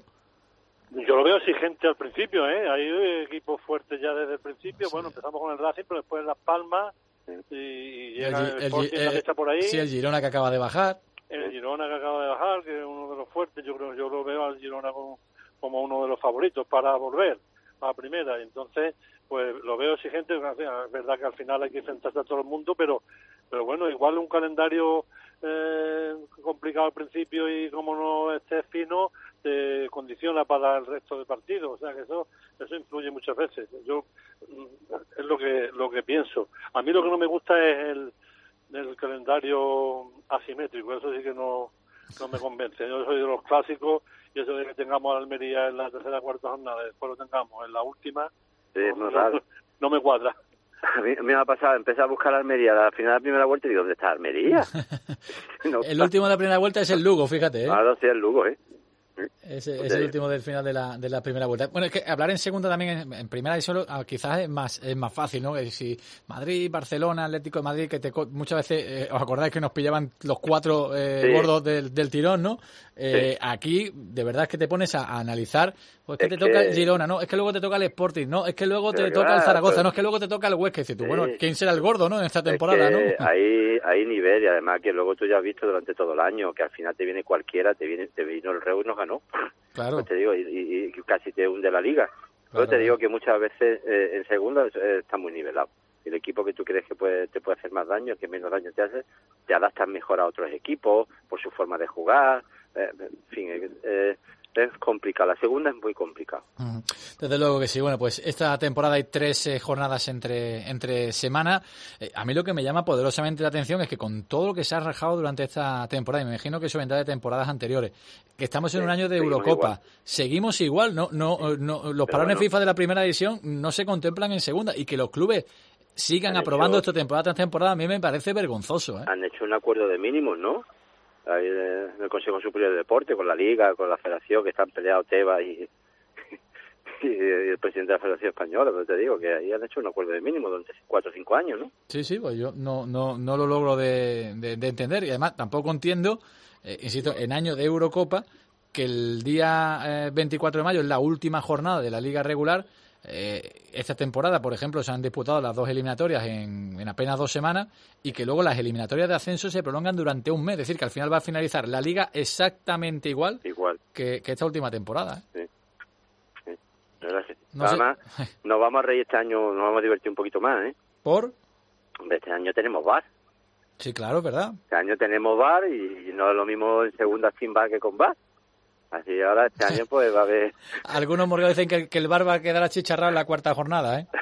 Yo lo veo exigente al principio, ¿eh? Hay equipos fuertes ya desde el principio. Sí. Bueno, empezamos con el Racing, pero después Las Palmas y, y llega el, el, el Sporting, el, la fecha por ahí. Sí, el Girona que acaba de bajar. El Girona que acaba de bajar, que es uno de los fuertes. Yo creo yo lo veo al Girona como, como uno de los favoritos para volver a la primera. Y entonces, pues lo veo exigente. Es verdad que al final hay que enfrentarse a todo el mundo, pero pero bueno, igual un calendario eh, complicado al principio y como no esté fino, te condiciona para el resto de partidos, o sea que eso eso influye muchas veces. Yo es lo que lo que pienso. A mí lo que no me gusta es el, el calendario asimétrico, eso sí que no no me convence. Yo soy de los clásicos y eso de que tengamos a Almería en la tercera cuarta jornada, después lo tengamos en la última, sí, no, no, no, no me cuadra. A mí, a mí me ha pasado, empecé a buscar a Almería a la final de la primera vuelta y digo, ¿dónde está Almería? No, el último de la primera vuelta es el Lugo, fíjate, ¿eh? Claro, sí, el Lugo, ¿eh? Ese es el último del final de la, de la primera vuelta. Bueno, es que hablar en segunda también, en, en primera y solo, quizás es más es más fácil, ¿no? Que si Madrid, Barcelona, Atlético de Madrid, que te, muchas veces, eh, os acordáis que nos pillaban los cuatro eh, sí. gordos del, del tirón, ¿no? Eh, sí. Aquí, de verdad es que te pones a, a analizar, pues es que es te que... toca el Girona, ¿no? Es que luego te toca el Sporting, ¿no? Es que luego te pero toca claro, el Zaragoza, pero... ¿no? Es que luego te toca el Huesca. Y dices tú, sí. bueno, ¿quién será el gordo, no? En esta temporada, es que ¿no? Hay, hay nivel y además que luego tú ya has visto durante todo el año que al final te viene cualquiera, te viene te vino el Reu y nos ganó. Claro. Pues te digo, y, y, y casi te hunde la liga. Pero claro. te digo que muchas veces eh, en segunda eh, está muy nivelado. El equipo que tú crees que puede, te puede hacer más daño, que menos daño te hace, te adaptas mejor a otros equipos por su forma de jugar. Eh, en fin, eh, eh, es complicado. La segunda es muy complicado. Desde luego que sí. Bueno, pues esta temporada hay tres eh, jornadas entre entre semana. Eh, a mí lo que me llama poderosamente la atención es que con todo lo que se ha rajado durante esta temporada, y me imagino que eso vendrá de temporadas anteriores, que estamos en sí, un año de Eurocopa, igual. seguimos igual, no no no los Pero parones bueno. FIFA de la primera división no se contemplan en segunda, y que los clubes sigan han aprobando hecho, esta temporada tras temporada, a mí me parece vergonzoso, ¿eh? Han hecho un acuerdo de mínimos, ¿no? Ahí en el Consejo Superior de Deporte, con la Liga, con la Federación, que están peleados Tebas y, y, y el presidente de la Federación Española, pero te digo que ahí han hecho un acuerdo de mínimo durante cuatro o cinco años, ¿no? Sí, sí, pues yo no no no lo logro de, de, de entender, y además tampoco entiendo, eh, insisto, en año de Eurocopa, que el día eh, veinticuatro de mayo es la última jornada de la Liga regular. Eh, esta temporada, por ejemplo, se han disputado las dos eliminatorias en, en apenas dos semanas, y que luego las eliminatorias de ascenso se prolongan durante un mes, es decir, que al final va a finalizar la liga exactamente igual, igual. Que, que esta última temporada, ¿eh? Sí, sí. La verdad que no además sé. Nos vamos a reír este año, nos vamos a divertir un poquito más, ¿eh? ¿Por? Este año tenemos V A R. Sí, claro, ¿verdad? Este año tenemos V A R y no es lo mismo en segunda sin V A R que con V A R. Así ahora este año pues va a haber... Algunos morgados dicen que, que el V A R va a quedar achicharrado en la cuarta jornada, ¿eh?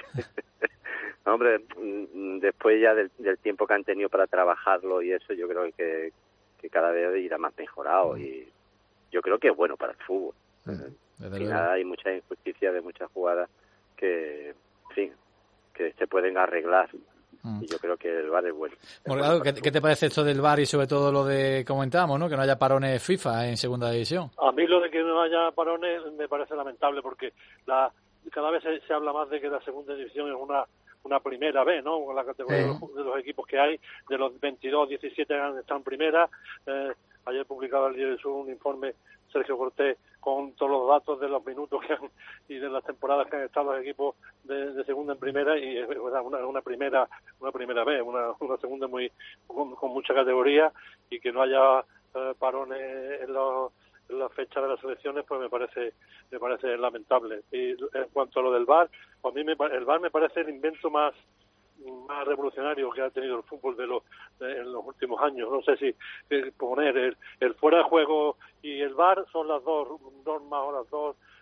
No, hombre, después ya del, del tiempo que han tenido para trabajarlo y eso, yo creo que, que cada vez irá más mejorado, mm. y yo creo que es bueno para el fútbol. Mm, Al final hay mucha injusticia de muchas jugadas que, en fin, que se pueden arreglar. Y yo creo que el V A R es bueno. Morgado, ¿qué, ¿qué te parece esto del V A R y sobre todo lo de, comentábamos, ¿no? que no haya parones FIFA en segunda división? A mí lo de que no haya parones me parece lamentable, porque la cada vez se, se habla más de que la segunda división es una una primera B, ¿no? Con la categoría sí. de, los, de los equipos que hay, de los veintidós, diecisiete han estado en primera. Eh, ayer publicaba el Diario del Sur un informe, Sergio Cortés, con todos los datos de los minutos que han, y de las temporadas que han estado los equipos de, de segunda en primera, y es una, una primera una primera B, una, una segunda muy con, con mucha categoría, y que no haya eh, parones en, los, en las fechas de las selecciones, pues me parece me parece lamentable. Y en cuanto a lo del V A R, pues a mí me, el V A R me parece el invento más más revolucionario que ha tenido el fútbol de los de, en los últimos años. No sé si eh, poner el, el fuera de juego y el V A R son las dos normas o las dos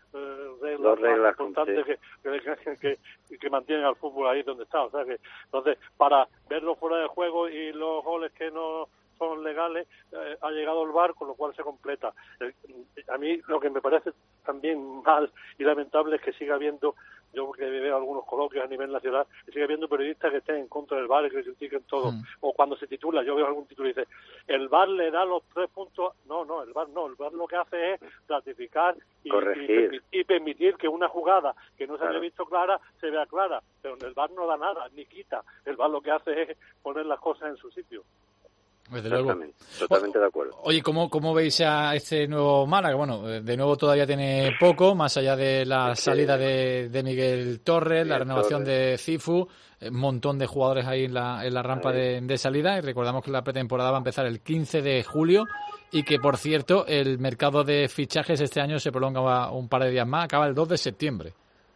eh, reglas, Dos reglas importantes que, que, que, que mantienen al fútbol ahí donde está. O sea que, entonces, para verlo fuera de juego y los goles que no son legales, eh, ha llegado el V A R, con lo cual se completa. Eh, a mí lo que me parece también mal y lamentable es que siga habiendo, yo que veo algunos coloquios a nivel nacional, que siga habiendo periodistas que estén en contra del V A R y que critiquen todo. Mm. O cuando se titula, yo veo algún título y dice, el V A R le da los tres puntos. No, no, el V A R no. El V A R lo que hace es ratificar y, y, y permitir que una jugada que no se claro. había visto clara, se vea clara. Pero el V A R no da nada, ni quita. El V A R lo que hace es poner las cosas en su sitio. Desde luego. Totalmente, totalmente de acuerdo. Oye, ¿cómo, ¿cómo veis a este nuevo Málaga? Bueno, de nuevo todavía tiene poco, más allá de la salida de, de Miguel Torres, Miguel la renovación Torres. de Cifu, un montón de jugadores ahí en la, en la rampa de, de salida, y recordamos que la pretemporada va a empezar el quince de julio y que, por cierto, el mercado de fichajes este año se prolonga un par de días más, acaba el dos de septiembre.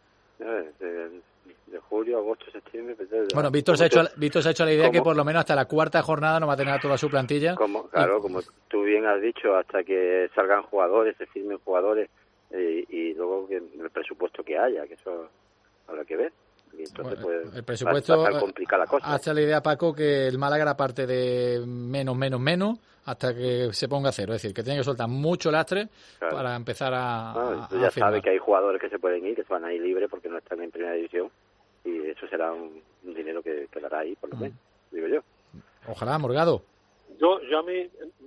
Eh, de, de julio, agosto, septiembre... De, bueno, Víctor se, ha hecho, Víctor se ha hecho la idea ¿cómo? que por lo menos hasta la cuarta jornada no va a tener a toda su plantilla. Como, claro, y, como tú bien has dicho, hasta que salgan jugadores, se firmen jugadores eh, y luego que el presupuesto que haya, que eso habrá que ver. Y entonces bueno, pues el presupuesto va, va a complicar la cosa. Hasta la idea, Paco, que el Málaga era parte de menos, menos, menos, hasta que se ponga a cero. Es decir, que tiene que soltar mucho lastre claro. para empezar a, no, a tú ya a sabes que hay jugadores que se pueden ir, que se van a ir libres porque no están en primera división, y eso será un, un dinero que quedará ahí, por lo menos, mm. digo yo. Ojalá, Morgado. Yo, yo a mí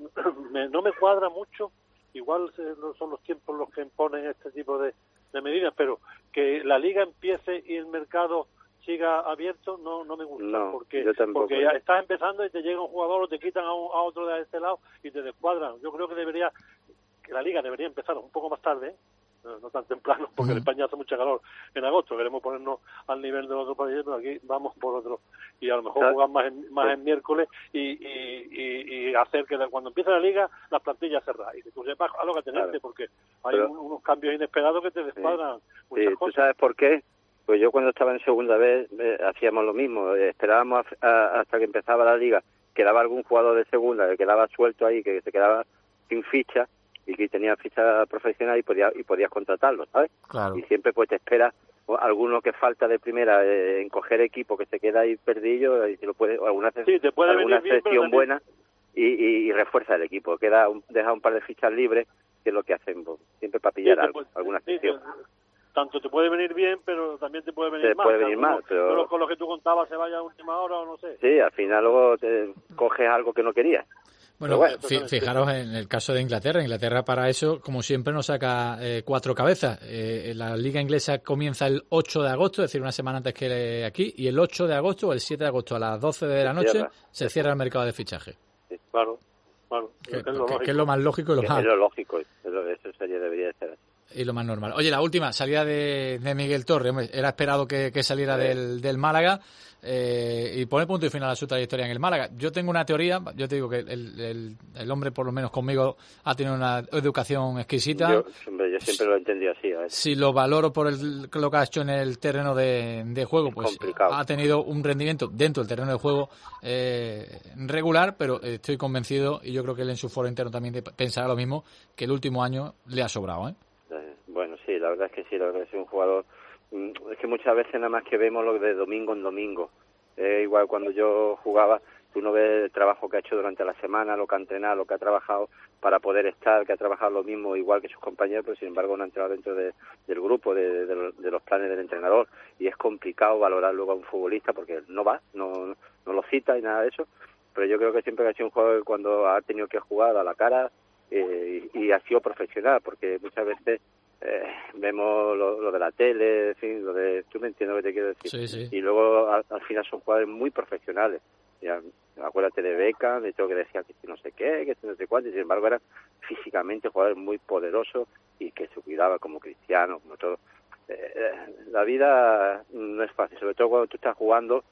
me, no me cuadra mucho, igual no son los tiempos los que imponen este tipo de, de medidas, pero que la liga empiece y el mercado siga abierto no no me gusta, no, porque tampoco, porque ya estás empezando y te llega un jugador o te quitan a, un, a otro de este lado y te descuadran. Yo creo que debería que la liga debería empezar un poco más tarde, ¿eh? no, no tan temprano, porque uh-huh. en España hace mucha calor en agosto, queremos ponernos al nivel de los otros países, pero aquí vamos por otro, y a lo mejor jugar más en, más en miércoles y, y, y, y hacer que cuando empiece la liga las plantillas cerradas, y que tú sepas a lo que tenerte, claro. porque hay pero, un, unos cambios inesperados que te descuadran sí. muchas sí, cosas. ¿Tú sabes por qué? Pues yo cuando estaba en segunda vez eh, hacíamos lo mismo, eh, esperábamos a, a, hasta que empezaba la liga, quedaba algún jugador de segunda que quedaba suelto ahí, que se quedaba sin ficha y que tenía ficha profesional y podías y podías contratarlo, ¿sabes? Claro. Y siempre pues te esperas alguno que falta de primera eh, en coger equipo que se queda ahí perdido y se lo puede, o alguna, sí, te puede alguna venir sesión bien, buena y, y, y refuerza el equipo, queda un, deja un par de fichas libres, que es lo que hacen pues, siempre para pillar sí, algo, puede, alguna sesión. Sí, tanto te puede venir bien, pero también te puede venir te mal. Puede venir mal, pero... pero... con lo que tú contabas se vaya a última hora o no sé. Sí, al final luego te coges algo que no querías. Bueno, bueno, fijaros en el caso de Inglaterra. Inglaterra para eso, como siempre, nos saca eh, cuatro cabezas. Eh, la liga inglesa comienza el ocho de agosto, es decir, una semana antes que aquí, y el ocho de agosto o el siete de agosto a las doce de la noche cierra. se cierra el mercado de fichaje. Sí, claro, claro. Que, es, lo que, que es lo más lógico y lo que más... Es lo lógico, eso sería, debería de ser. Y lo más normal. Oye, la última, salida de, de Miguel Torres. Hombre, era esperado que, que saliera sí. del, del Málaga eh, y pone punto y final a su trayectoria en el Málaga. Yo tengo una teoría, yo te digo que el, el, el hombre, por lo menos conmigo, ha tenido una educación exquisita. Yo, hombre, yo siempre lo he entendido así. A ver. Si lo valoro por el, lo que ha hecho en el terreno de, de juego, es pues complicado. Ha tenido un rendimiento dentro del terreno de juego eh, regular, pero estoy convencido, y yo creo que él en su foro interno también pensará lo mismo, que el último año le ha sobrado, ¿eh? Bueno, sí, la verdad es que sí, la verdad es que es un jugador... Es que muchas veces nada más que vemos lo de domingo en domingo. Eh, igual cuando yo jugaba, tú no ves el trabajo que ha hecho durante la semana, lo que ha entrenado, lo que ha trabajado para poder estar, que ha trabajado lo mismo igual que sus compañeros, pero sin embargo no ha entrado dentro de, del grupo, de, de, de los planes del entrenador. Y es complicado valorar luego a un futbolista porque no va, no, no lo cita y nada de eso. Pero yo creo que siempre ha sido un jugador que cuando ha tenido que jugar a la cara eh, y, y ha sido profesional, porque muchas veces... Eh, vemos lo, lo de la tele, en fin, lo de, tú me entiendes lo que te quiero decir. Sí, sí. Y luego al, al final son jugadores muy profesionales. Ya, acuérdate de Beckham, de todo que decía que no sé qué, que no sé cuánto, y sin embargo eran físicamente jugadores muy poderosos y que se cuidaba como Cristiano, como todo. Eh, la vida no es fácil, sobre todo cuando tú estás jugando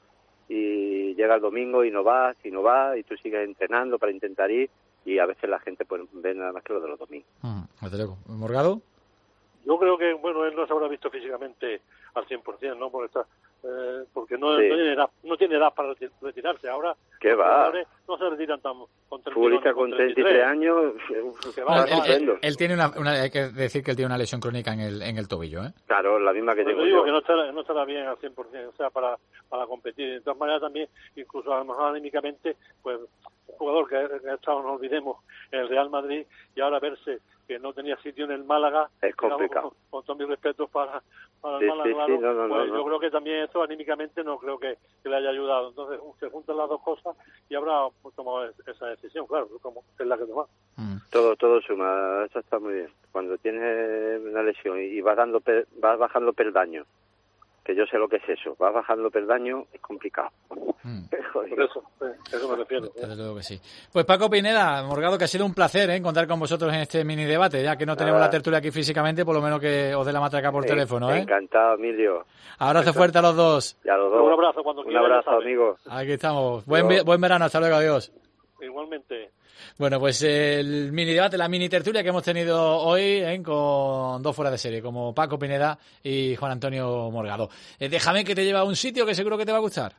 y llega el domingo y no vas, y no vas, y tú sigues entrenando para intentar ir, y a veces la gente pues ve nada más que lo de los domingos. Mm, ¿Morgado? Yo creo que, bueno, él no se habrá visto físicamente al cien por ciento, ¿no? Porque, está, eh, porque no, Sí. no, tiene edad, no tiene edad para reti- retirarse. Ahora ¿Qué los va? jugadores no se retiran tan con treinta y dos, Futbolista con con treinta y tres años, Que va, No, está él, estupendo. él- él tiene una, una- hay que decir que él tiene una lesión crónica en el, en el tobillo, ¿eh? Claro, la misma que Pues tengo yo digo yo. que no estará, no estará bien al cien por ciento, o sea, para, para competir. De todas maneras, también, incluso a lo mejor anímicamente, pues un jugador que, que ha estado, no olvidemos, en el Real Madrid y ahora verse que no tenía sitio en el Málaga, Es digamos, complicado. Con, con todos mis respetos para, para Sí, el Málaga, sí, claro, sí, no, no, pues no, no. yo creo que también esto anímicamente no creo que, que le haya ayudado. Entonces, se juntan las dos cosas y habrá pues, tomado es- esa decisión, claro, como es la que toma. Todo, todo suma, eso está muy bien. Cuando tienes una lesión y vas dando, per- vas bajando peldaños, que yo sé lo que es eso, vas bajando peldaños, es complicado. Por eso, eh, eso me refiero. Desde luego que sí. Pues Paco Pineda, Morgado, que ha sido un placer, ¿eh? Contar con vosotros en este mini debate, ya que no tenemos Nada. la tertulia aquí físicamente, por lo menos que os dé la matraca por Eh, teléfono, ¿eh? Encantado, Emilio. Abrazo fuerte a los dos. Y a los dos. Un abrazo cuando Un quiera, ya abrazo, sabes. amigos. Aquí estamos. Buen, vi- Adiós. buen verano, hasta luego, adiós. Igualmente. Bueno, pues el mini debate, la mini tertulia que hemos tenido hoy, ¿eh? Con dos fuera de serie, como Paco Pineda y Juan Antonio Morgado. Eh, déjame que te lleve a un sitio que seguro que te va a gustar.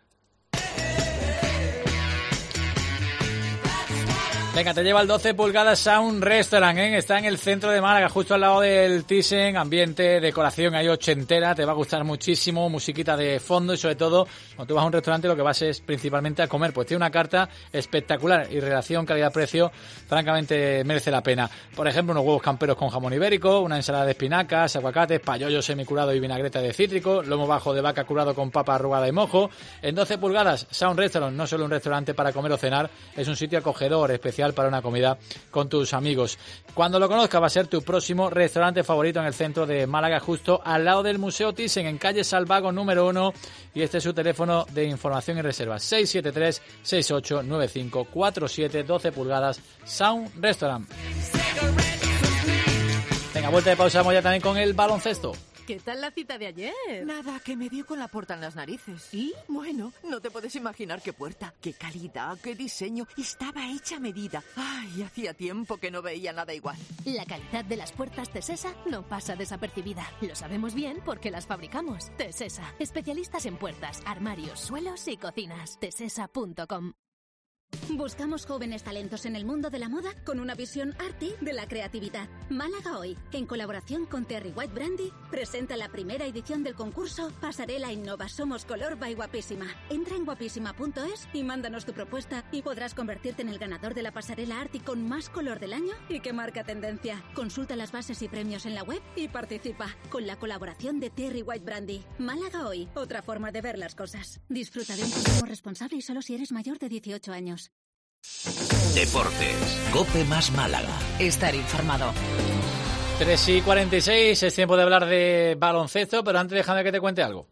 Venga, te lleva el doce pulgadas Sound Restaurant, ¿eh? Está en el centro de Málaga, justo al lado del Thyssen, ambiente, decoración ahí ochentera, te va a gustar muchísimo, musiquita de fondo y sobre todo, cuando tú vas a un restaurante lo que vas es principalmente a comer, pues tiene una carta espectacular y relación calidad-precio, francamente merece la pena. Por ejemplo, unos huevos camperos con jamón ibérico, una ensalada de espinacas, aguacates, payollo semicurado y vinagreta de cítrico, lomo bajo de vaca curado con papa arrugada y mojo. En doce pulgadas, Sound Restaurant, no solo un restaurante para comer o cenar, es un sitio acogedor, especial para una comida con tus amigos. Cuando lo conozcas va a ser tu próximo restaurante favorito en el centro de Málaga, justo al lado del Museo Thyssen, en calle Salvago número uno, y este es su teléfono de información y reservas, seis siete tres, seis ocho nueve cinco cuatro siete, doce pulgadas, Sound Restaurant. Venga, vuelta de pausa, vamos ya también con el baloncesto. ¿Qué tal la cita de ayer? Nada, que me dio con la puerta en las narices. ¿Y? Bueno, no te puedes imaginar qué puerta, qué calidad, qué diseño. Estaba hecha a medida. Ay, hacía tiempo que no veía nada igual. La calidad de las puertas Tesesa no pasa desapercibida. Lo sabemos bien porque las fabricamos. Tesesa, especialistas en puertas, armarios, suelos y cocinas. tesesa punto com. Buscamos jóvenes talentos en el mundo de la moda con una visión arty de la creatividad. Málaga Hoy, en colaboración con Terry White Brandy, presenta la primera edición del concurso Pasarela Innova Somos Color by Guapísima. Entra en guapísima punto es y mándanos tu propuesta y podrás convertirte en el ganador de la pasarela arty con más color del año y que marca tendencia. Consulta las bases y premios en la web y participa con la colaboración de Terry White Brandy. Málaga Hoy, otra forma de ver las cosas. Disfruta de un consumo responsable y solo si eres mayor de dieciocho años. Deportes, Cope más Málaga. Estar informado. tres y cuarenta y seis, es tiempo de hablar de baloncesto, pero antes déjame que te cuente algo.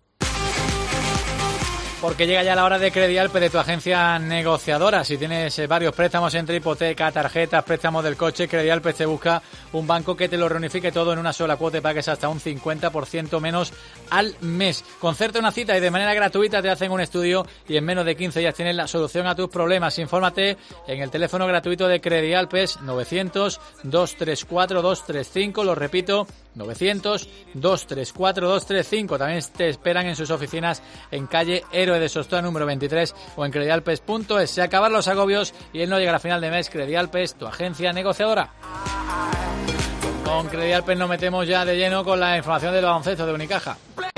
Porque llega ya la hora de Credialpe, de tu agencia negociadora. Si tienes eh, varios préstamos entre hipoteca, tarjetas, préstamos del coche, Credialpe te busca un banco que te lo reunifique todo en una sola cuota y pagues hasta un cincuenta por ciento menos al mes. Concerta una cita y de manera gratuita te hacen un estudio y en menos de quince días tienes la solución a tus problemas. Infórmate en el teléfono gratuito de Credialpes novecientos, dos tres cuatro, dos tres cinco. Lo repito, novecientos, dos tres cuatro, dos tres cinco. También te esperan en sus oficinas en calle Héroe de Sostoa número veintitrés o en credialpes punto es. Se acaban los agobios y él no llega a final de mes. Credialpes, tu agencia negociadora. Con Credialpes nos metemos ya de lleno con la información del baloncesto de Unicaja.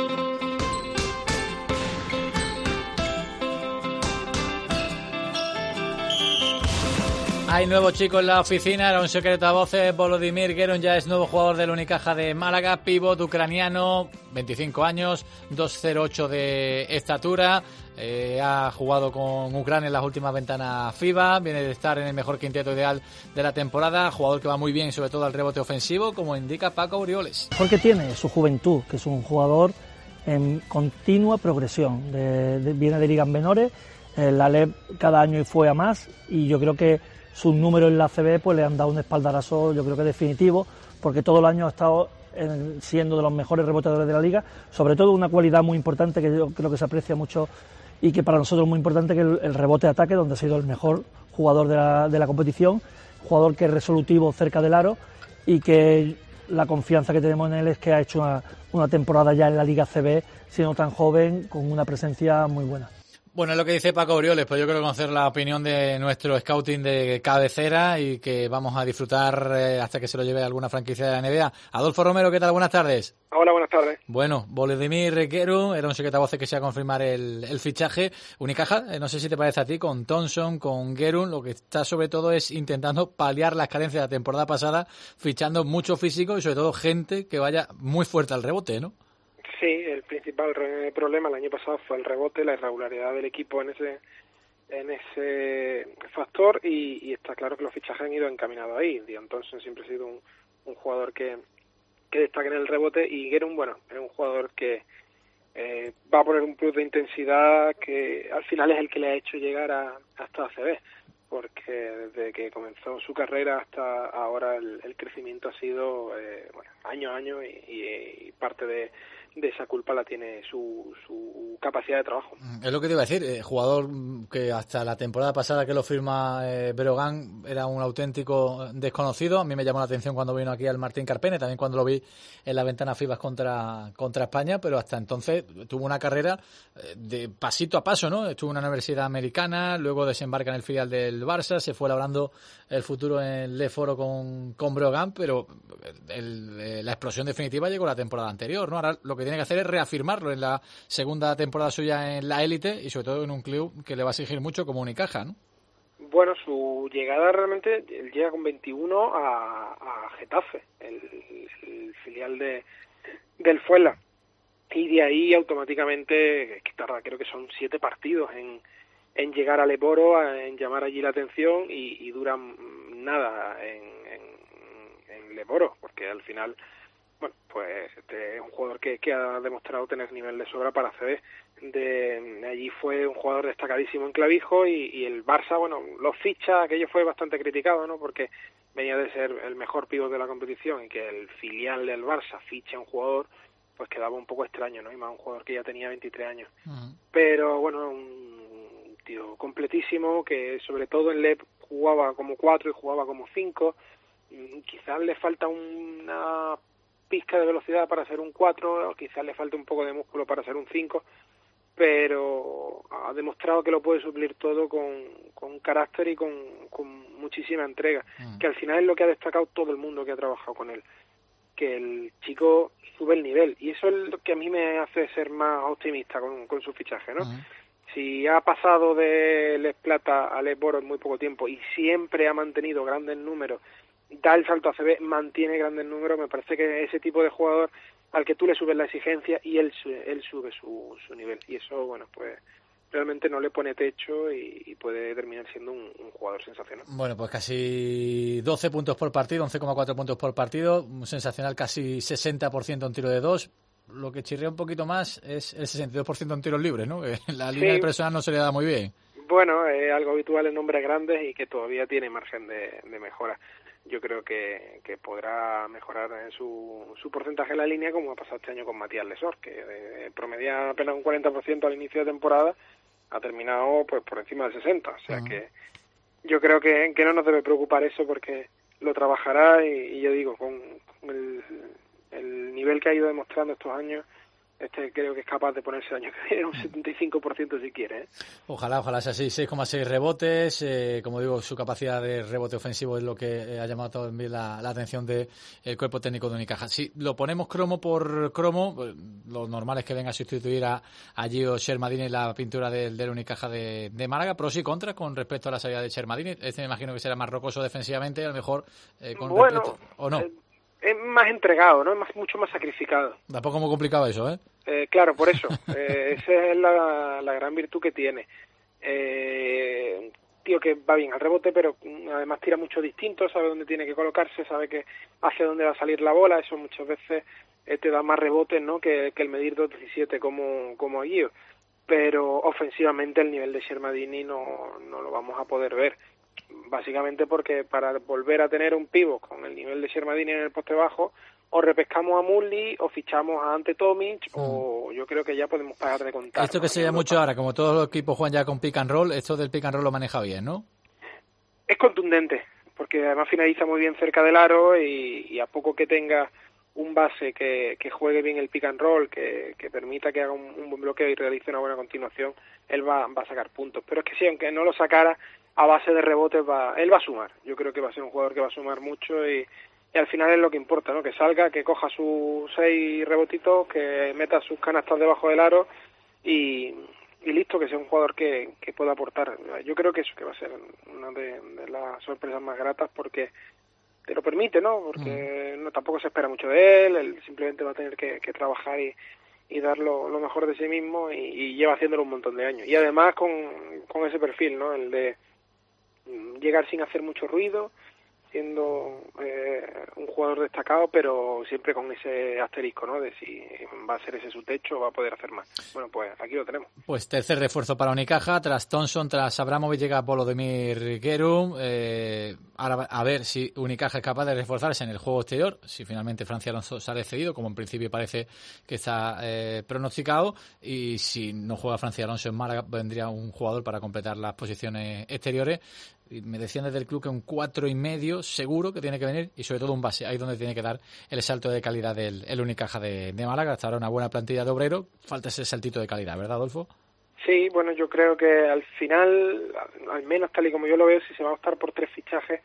Hay nuevo chico en la oficina, era un secreto a voces. Volodymyr Gueron ya es nuevo jugador del Unicaja de Málaga, pívot ucraniano, veinticinco años, dos cero ocho de estatura. Eh, ha jugado con Ucrania en las últimas ventanas FIBA, viene de estar en el mejor quinteto ideal de la temporada, jugador que va muy bien sobre todo al rebote ofensivo, como indica Paco Urioles. Lo mejor que tiene es su juventud, que es un jugador en continua progresión, de, de, viene de ligas menores, eh, la L E B cada año fue a más y yo creo que sus números en la A C B pues le han dado un espaldarazo, yo creo que definitivo, porque todo el año ha estado en, siendo de los mejores reboteadores de la liga, sobre todo una cualidad muy importante que yo creo que se aprecia mucho y que para nosotros es muy importante, que el, el rebote de ataque, donde ha sido el mejor jugador de la, de la competición, jugador que es resolutivo cerca del aro y que la confianza que tenemos en él es que ha hecho una, una temporada ya en la Liga A C B, siendo tan joven, con una presencia muy buena. Bueno, es lo que dice Paco Orioles, pues yo quiero conocer la opinión de nuestro scouting de cabecera y que vamos a disfrutar eh, hasta que se lo lleve alguna franquicia de la N B A. Adolfo Romero, ¿qué tal? Buenas tardes. Hola, buenas tardes. Bueno, Volodymyr Gerun era un secretavoces que se va a confirmar el, el fichaje. Unicaja, eh, no sé si te parece a ti, con Thompson, con Gerun, lo que está sobre todo es intentando paliar las carencias de la temporada pasada, fichando mucho físico y sobre todo gente que vaya muy fuerte al rebote, ¿no? Sí, el principal problema el año pasado fue el rebote, la irregularidad del equipo en ese en ese factor y, y está claro que los fichajes han ido encaminados ahí. Dion Thompson siempre ha sido un, un jugador que, que destaca en el rebote y Gerun, bueno, es un jugador que eh, va a poner un plus de intensidad que al final es el que le ha hecho llegar a, hasta A C B, porque desde que comenzó su carrera hasta ahora el, el crecimiento ha sido eh, bueno, año a año y, y, y parte de de esa culpa la tiene su, su capacidad de trabajo. Es lo que te iba a decir, eh, jugador que hasta la temporada pasada que lo firma eh, Breogán era un auténtico desconocido. A mí me llamó la atención cuando vino aquí al Martín Carpene, también cuando lo vi en la ventana FIBA contra, contra España, pero hasta entonces tuvo una carrera eh, de pasito a paso, ¿no? Estuvo en una universidad americana, luego desembarca en el filial del Barça, se fue labrando el futuro en Le Foro con, con Breogán, pero el, el, la explosión definitiva llegó la temporada anterior, ¿no? Ahora lo que tiene que hacer es reafirmarlo en la segunda temporada suya en la élite y sobre todo en un club que le va a exigir mucho como Unicaja, ¿no? Bueno, su llegada realmente, él llega con veintiuno a, a Getafe, el, el filial de del Fuenla, y de ahí automáticamente, que tarda, creo que son siete partidos en, en llegar a Leboro, en llamar allí la atención y, y duran nada en, en, en Leboro, porque al final bueno, pues este es un jugador que, que ha demostrado tener nivel de sobra para A C B. De, de allí fue un jugador destacadísimo en clavijo y, y el Barça, bueno, lo ficha, aquello fue bastante criticado, ¿no? Porque venía de ser el mejor pívot de la competición y que el filial del Barça ficha un jugador, pues quedaba un poco extraño, ¿no? Y más un jugador que ya tenía veintitrés años. Uh-huh. Pero bueno, un tío completísimo que sobre todo en L E P jugaba como cuatro y jugaba como cinco. Quizás le falta una pizca de velocidad para ser un cuatro, o quizás le falta un poco de músculo para ser un cinco, pero ha demostrado que lo puede suplir todo con, con carácter y con, con muchísima entrega, mm. que al final es lo que ha destacado todo el mundo que ha trabajado con él, que el chico sube el nivel, y eso es lo que a mí me hace ser más optimista con, con su fichaje, ¿no? Mm. Si ha pasado de Les Plata a Les Boro en muy poco tiempo y siempre ha mantenido grandes números, da el salto a A C B, mantiene grandes números, me parece que ese tipo de jugador al que tú le subes la exigencia y él él sube su, su nivel, y eso, bueno, pues realmente no le pone techo y, y puede terminar siendo un, un jugador sensacional. Bueno, pues casi doce puntos por partido, once coma cuatro puntos por partido, un sensacional casi sesenta por ciento en tiro de dos. Lo que chirrea un poquito más es el sesenta y dos por ciento en tiros libres, ¿no? La línea sí. de personal no se le da muy bien. Bueno, es algo habitual en nombres grandes y que todavía tiene margen de, de mejora. Yo creo que, que podrá mejorar en su, su porcentaje en la línea, como ha pasado este año con Matías Lesor, que eh, promedia apenas un cuarenta por ciento al inicio de temporada, ha terminado pues por encima del sesenta por ciento. O sea uh-huh. que yo creo que, que no nos debe preocupar eso, porque lo trabajará y, y yo digo, con, con el, el nivel que ha ido demostrando estos años, este creo que es capaz de ponerse el año que viene un setenta y cinco por ciento si quiere, ¿eh? Ojalá, ojalá sea así. seis coma seis rebotes, eh, como digo, su capacidad de rebote ofensivo es lo que eh, ha llamado también la, la atención del de cuerpo técnico de Unicaja. Si lo ponemos cromo por cromo, pues, lo normal es que venga a sustituir a, a Gio Shermadini en la pintura del de Unicaja de, de Málaga. Pros y contras con respecto a la salida de Shermadini. Este me imagino que será más rocoso defensivamente, a lo mejor eh, con bueno, respecto, ¿o no? Eh, es más entregado, ¿no? Es más, mucho más sacrificado. Tampoco muy complicado eso, ¿eh? Eh, claro, por eso. Eh, esa es la, la gran virtud que tiene. Eh, tío que va bien al rebote, pero además tira mucho distinto, sabe dónde tiene que colocarse, sabe que hacia dónde va a salir la bola. Eso muchas veces eh, te da más rebotes, ¿no? Que, que el medir dos diecisiete como, como a Gio. Pero ofensivamente el nivel de Shermadini no, no lo vamos a poder ver. Básicamente porque para volver a tener un pívot con el nivel de Shermadini en el poste bajo, o repescamos a Murli, o fichamos a Ante Tomic, mm. o yo creo que ya podemos parar de contar. Esto que se llama mucho ahora, como todos los equipos juegan ya con pick and roll, esto del pick and roll lo maneja bien, ¿no? Es contundente, porque además finaliza muy bien cerca del aro y, y a poco que tenga un base que, que juegue bien el pick and roll, que, que permita que haga un, un buen bloqueo y realice una buena continuación, él va, va a sacar puntos. Pero es que sí, aunque no lo sacara, a base de rebotes va, él va a sumar. Yo creo que va a ser un jugador que va a sumar mucho y, y al final es lo que importa, ¿no? Que salga, que coja sus seis rebotitos, que meta sus canastas debajo del aro y, y listo, que sea un jugador que, que pueda aportar. Yo creo que eso que va a ser una de, de las sorpresas más gratas porque te lo permite, ¿no? Porque no tampoco se espera mucho de él, él simplemente va a tener que, que trabajar y, y dar lo, lo mejor de sí mismo y, y lleva haciéndolo un montón de años. Y además con, con ese perfil, ¿no? El de llegar sin hacer mucho ruido, siendo eh, un jugador destacado, pero siempre con ese asterisco, ¿no? De si va a ser ese su techo o va a poder hacer más. Bueno, pues aquí lo tenemos. Pues tercer refuerzo para Unicaja, tras Thompson, tras Abramovich llega Volodymyr Guerrero. Eh, ahora a ver si Unicaja es capaz de reforzarse en el juego exterior, si finalmente Francia Alonso sale cedido, como en principio parece que está eh, pronosticado, y si no juega Francia Alonso en Málaga, vendría un jugador para completar las posiciones exteriores. Y me decían desde el club que un cuatro y medio seguro que tiene que venir, y sobre todo un base, ahí donde tiene que dar el salto de calidad del el Unicaja de, de Málaga. Hasta ahora una buena plantilla de obrero, falta ese saltito de calidad, ¿verdad, Adolfo? Sí, bueno, yo creo que al final, al menos tal y como yo lo veo, si se va a optar por tres fichajes,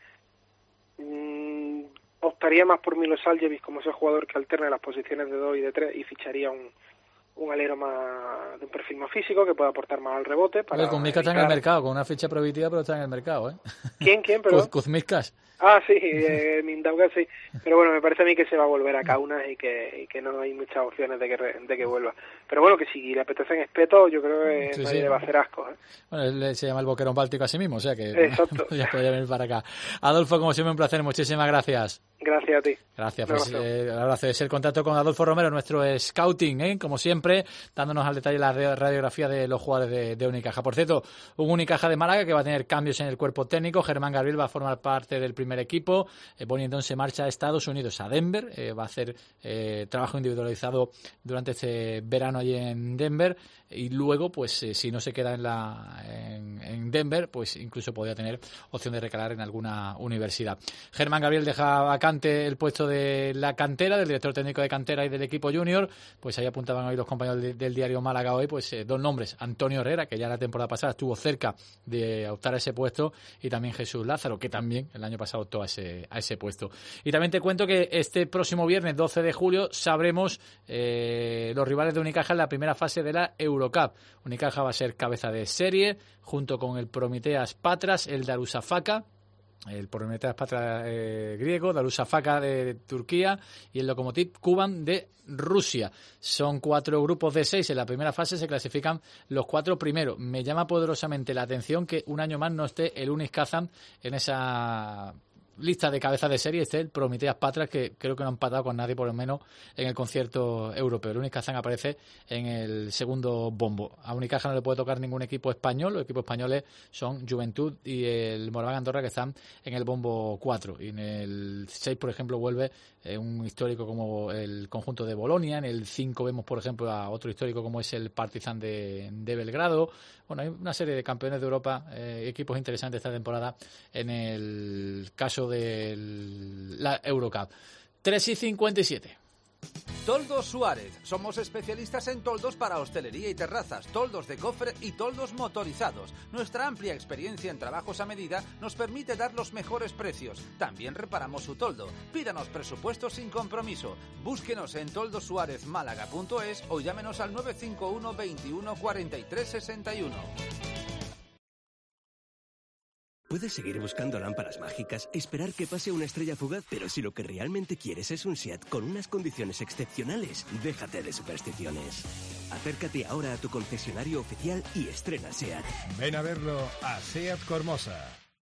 mmm, optaría más por Milos Aljevic como ese jugador que alterna las posiciones de dos y de tres y ficharía un un alero más de un perfil más físico que pueda aportar más al rebote. Para Oye, Kuzmiskas está en el mercado, con una ficha prohibitiva, pero está en el mercado, ¿eh? ¿Quién, quién, perdón? Kuzmiskas. Ah, sí, eh, Mindaugas, sí. Pero bueno, me parece a mí que se va a volver a Kaunas y que, y que no hay muchas opciones de que re, de que vuelva. Pero bueno, que si le apetecen espetos, yo creo que sí, nadie sí. le va a hacer asco, ¿eh? Bueno, él se llama el Boquerón Báltico a sí mismo, o sea que Exacto. ya podría venir para acá. Adolfo, como siempre, un placer, muchísimas gracias. Gracias a ti. Gracias. Pues, eh, abrazo. Es el contacto con Adolfo Romero, nuestro scouting, ¿eh? Como siempre, dándonos al detalle la radiografía de los jugadores de, de Unicaja. Por cierto, un Unicaja de Málaga que va a tener cambios en el cuerpo técnico. Germán Gabriel va a formar parte del primer equipo. Eh, Bonindon se marcha a Estados Unidos, a Denver. Eh, va a hacer eh, trabajo individualizado durante este verano allí en Denver. Y luego, pues eh, si no se queda en, la, en, en Denver, pues incluso podría tener opción de recalar en alguna universidad. Germán Gabriel deja vacante el puesto de la cantera, del director técnico de cantera y del equipo junior. Pues ahí apuntaban hoy los compañeros de, del diario Málaga hoy, pues eh, dos nombres: Antonio Herrera, que ya la temporada pasada estuvo cerca de optar a ese puesto, y también Jesús Lázaro, que también el año pasado optó a ese, a ese puesto. Y también te cuento que este próximo viernes doce de julio sabremos eh, los rivales de Unicaja en la primera fase de la Eurocup. Unicaja va a ser cabeza de serie junto con el Prometeas Patras, el Darüşşafaka, el Prometeas Patras eh, griego, Darüşşafaka de, de Turquía y el Lokomotiv Kuban de Rusia. Son cuatro grupos de seis. En la primera fase se clasifican los cuatro primeros. Me llama poderosamente la atención que un año más no esté el Unis Kazan en esa lista de cabeza de serie. Este es el Prometeas Patras, que creo que no ha empatado con nadie, por lo menos en el concierto europeo. El Unis Kazan aparece en el segundo bombo. A Unicaja no le puede tocar ningún equipo español. Los equipos españoles son Juventud y el Moraván Andorra, que están en el bombo cuatro. Y en el seis, por ejemplo, vuelve eh, un histórico como el conjunto de Bolonia. En el cinco vemos, por ejemplo, a otro histórico como es el Partizan de, de Belgrado. Bueno, hay una serie de campeones de Europa, eh, equipos interesantes esta temporada en el caso de la Eurocup. tres y cincuenta y siete. Toldos Suárez. Somos especialistas en toldos para hostelería y terrazas, toldos de cofre y toldos motorizados. Nuestra amplia experiencia en trabajos a medida nos permite dar los mejores precios. También reparamos su toldo. Pídanos presupuestos sin compromiso. Búsquenos en toldos suárez málaga punto es o llámenos al nueve cinco uno, veintiuno, cuarenta y tres, sesenta y uno. Puedes seguir buscando lámparas mágicas, esperar que pase una estrella fugaz, pero si lo que realmente quieres es un SEAT con unas condiciones excepcionales, déjate de supersticiones. Acércate ahora a tu concesionario oficial y estrena SEAT. Ven a verlo a SEAT Cormosa.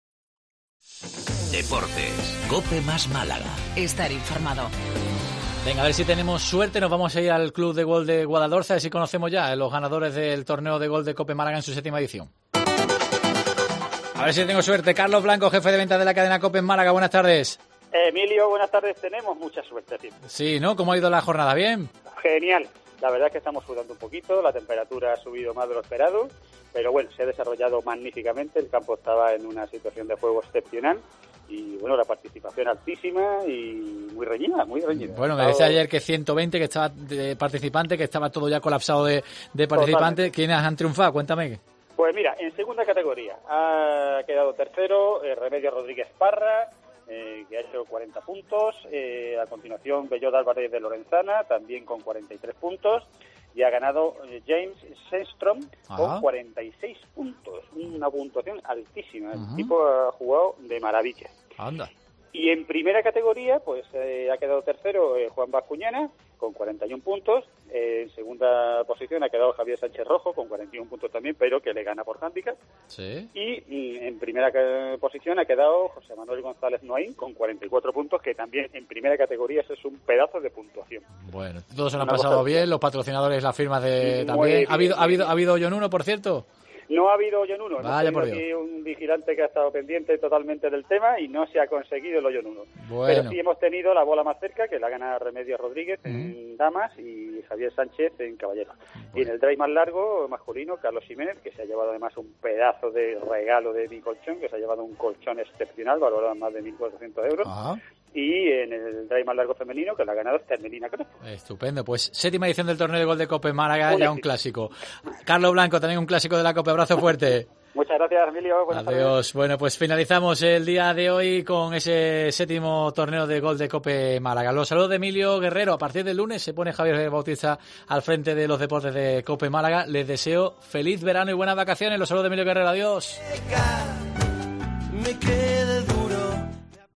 Deportes. COPE más Málaga. Estar informado. Venga, a ver si tenemos suerte. Nos vamos a ir al Club de Golf de Guadalhorce, a ver si conocemos ya a los ganadores del torneo de golf de COPE Málaga en su séptima edición. A ver si tengo suerte. Carlos Blanco, jefe de ventas de la cadena COPE en Málaga. Buenas tardes. Emilio, buenas tardes. Tenemos mucha suerte, tío. Sí, ¿no? ¿Cómo ha ido la jornada? ¿Bien? Genial. La verdad es que estamos sudando un poquito. La temperatura ha subido más de lo esperado. Pero bueno, se ha desarrollado magníficamente. El campo estaba en una situación de juego excepcional. y bueno, la participación altísima y muy reñida, muy reñida. Bueno, me decía ayer que ciento veinte, que estaba de participantes, que estaba todo ya colapsado de, de participantes. Totalmente. ¿Quiénes han triunfado? Cuéntame. Pues mira, en segunda categoría ha quedado tercero eh, Remedios Rodríguez Parra, eh, que ha hecho cuarenta puntos. Eh, a continuación, Bellot Álvarez de Lorenzana, también con cuarenta y tres puntos. Y ha ganado eh, James Sandstrom con cuarenta y seis puntos. Una puntuación altísima. Uh-huh. El tipo ha jugado de maravilla. Anda. Y en primera categoría, pues eh, ha quedado tercero eh, Juan Bascuñana con cuarenta y un puntos. Eh, en segunda posición ha quedado Javier Sánchez Rojo con cuarenta y un puntos también, pero que le gana por handicap. Sí. Y, y en primera ca- posición ha quedado José Manuel González Noaín con cuarenta y cuatro puntos, que también en primera categoría eso es un pedazo de puntuación. Bueno, todos se lo han pasado bien, los patrocinadores, las firmas de también. Bien, ¿Ha habido, bien, ha habido, bien. ha habido hoyo en uno, por cierto? No ha habido hoyo en uno. Vaya Hemos por tenido Dios. aquí un vigilante que ha estado pendiente totalmente del tema y no se ha conseguido el hoyo en uno. Bueno. Pero sí hemos tenido la bola más cerca, que la gana Remedios Rodríguez uh-huh. en damas y Javier Sánchez en caballeros. Bueno. Y en el drive más largo, masculino, Carlos Jiménez, que se ha llevado además un pedazo de regalo de mi colchón, que se ha llevado un colchón excepcional, valorado en más de mil cuatrocientos euros. Ajá. Y en el drive más largo femenino, que la ha ganado Termelina Crespo. Estupendo. Pues séptima edición del torneo de Gol de Cope Málaga, ya un clásico. Carlos Blanco, también un clásico de la Cope. Abrazo fuerte. Muchas gracias, Emilio. Buenas Adiós. tardes. Bueno, pues finalizamos el día de hoy con ese séptimo torneo de Gol de Cope Málaga. Los saludos de Emilio Guerrero. A partir del lunes se pone Javier Bautista al frente de los deportes de Cope Málaga. Les deseo feliz verano y buenas vacaciones. Los saludos de Emilio Guerrero. Adiós. Me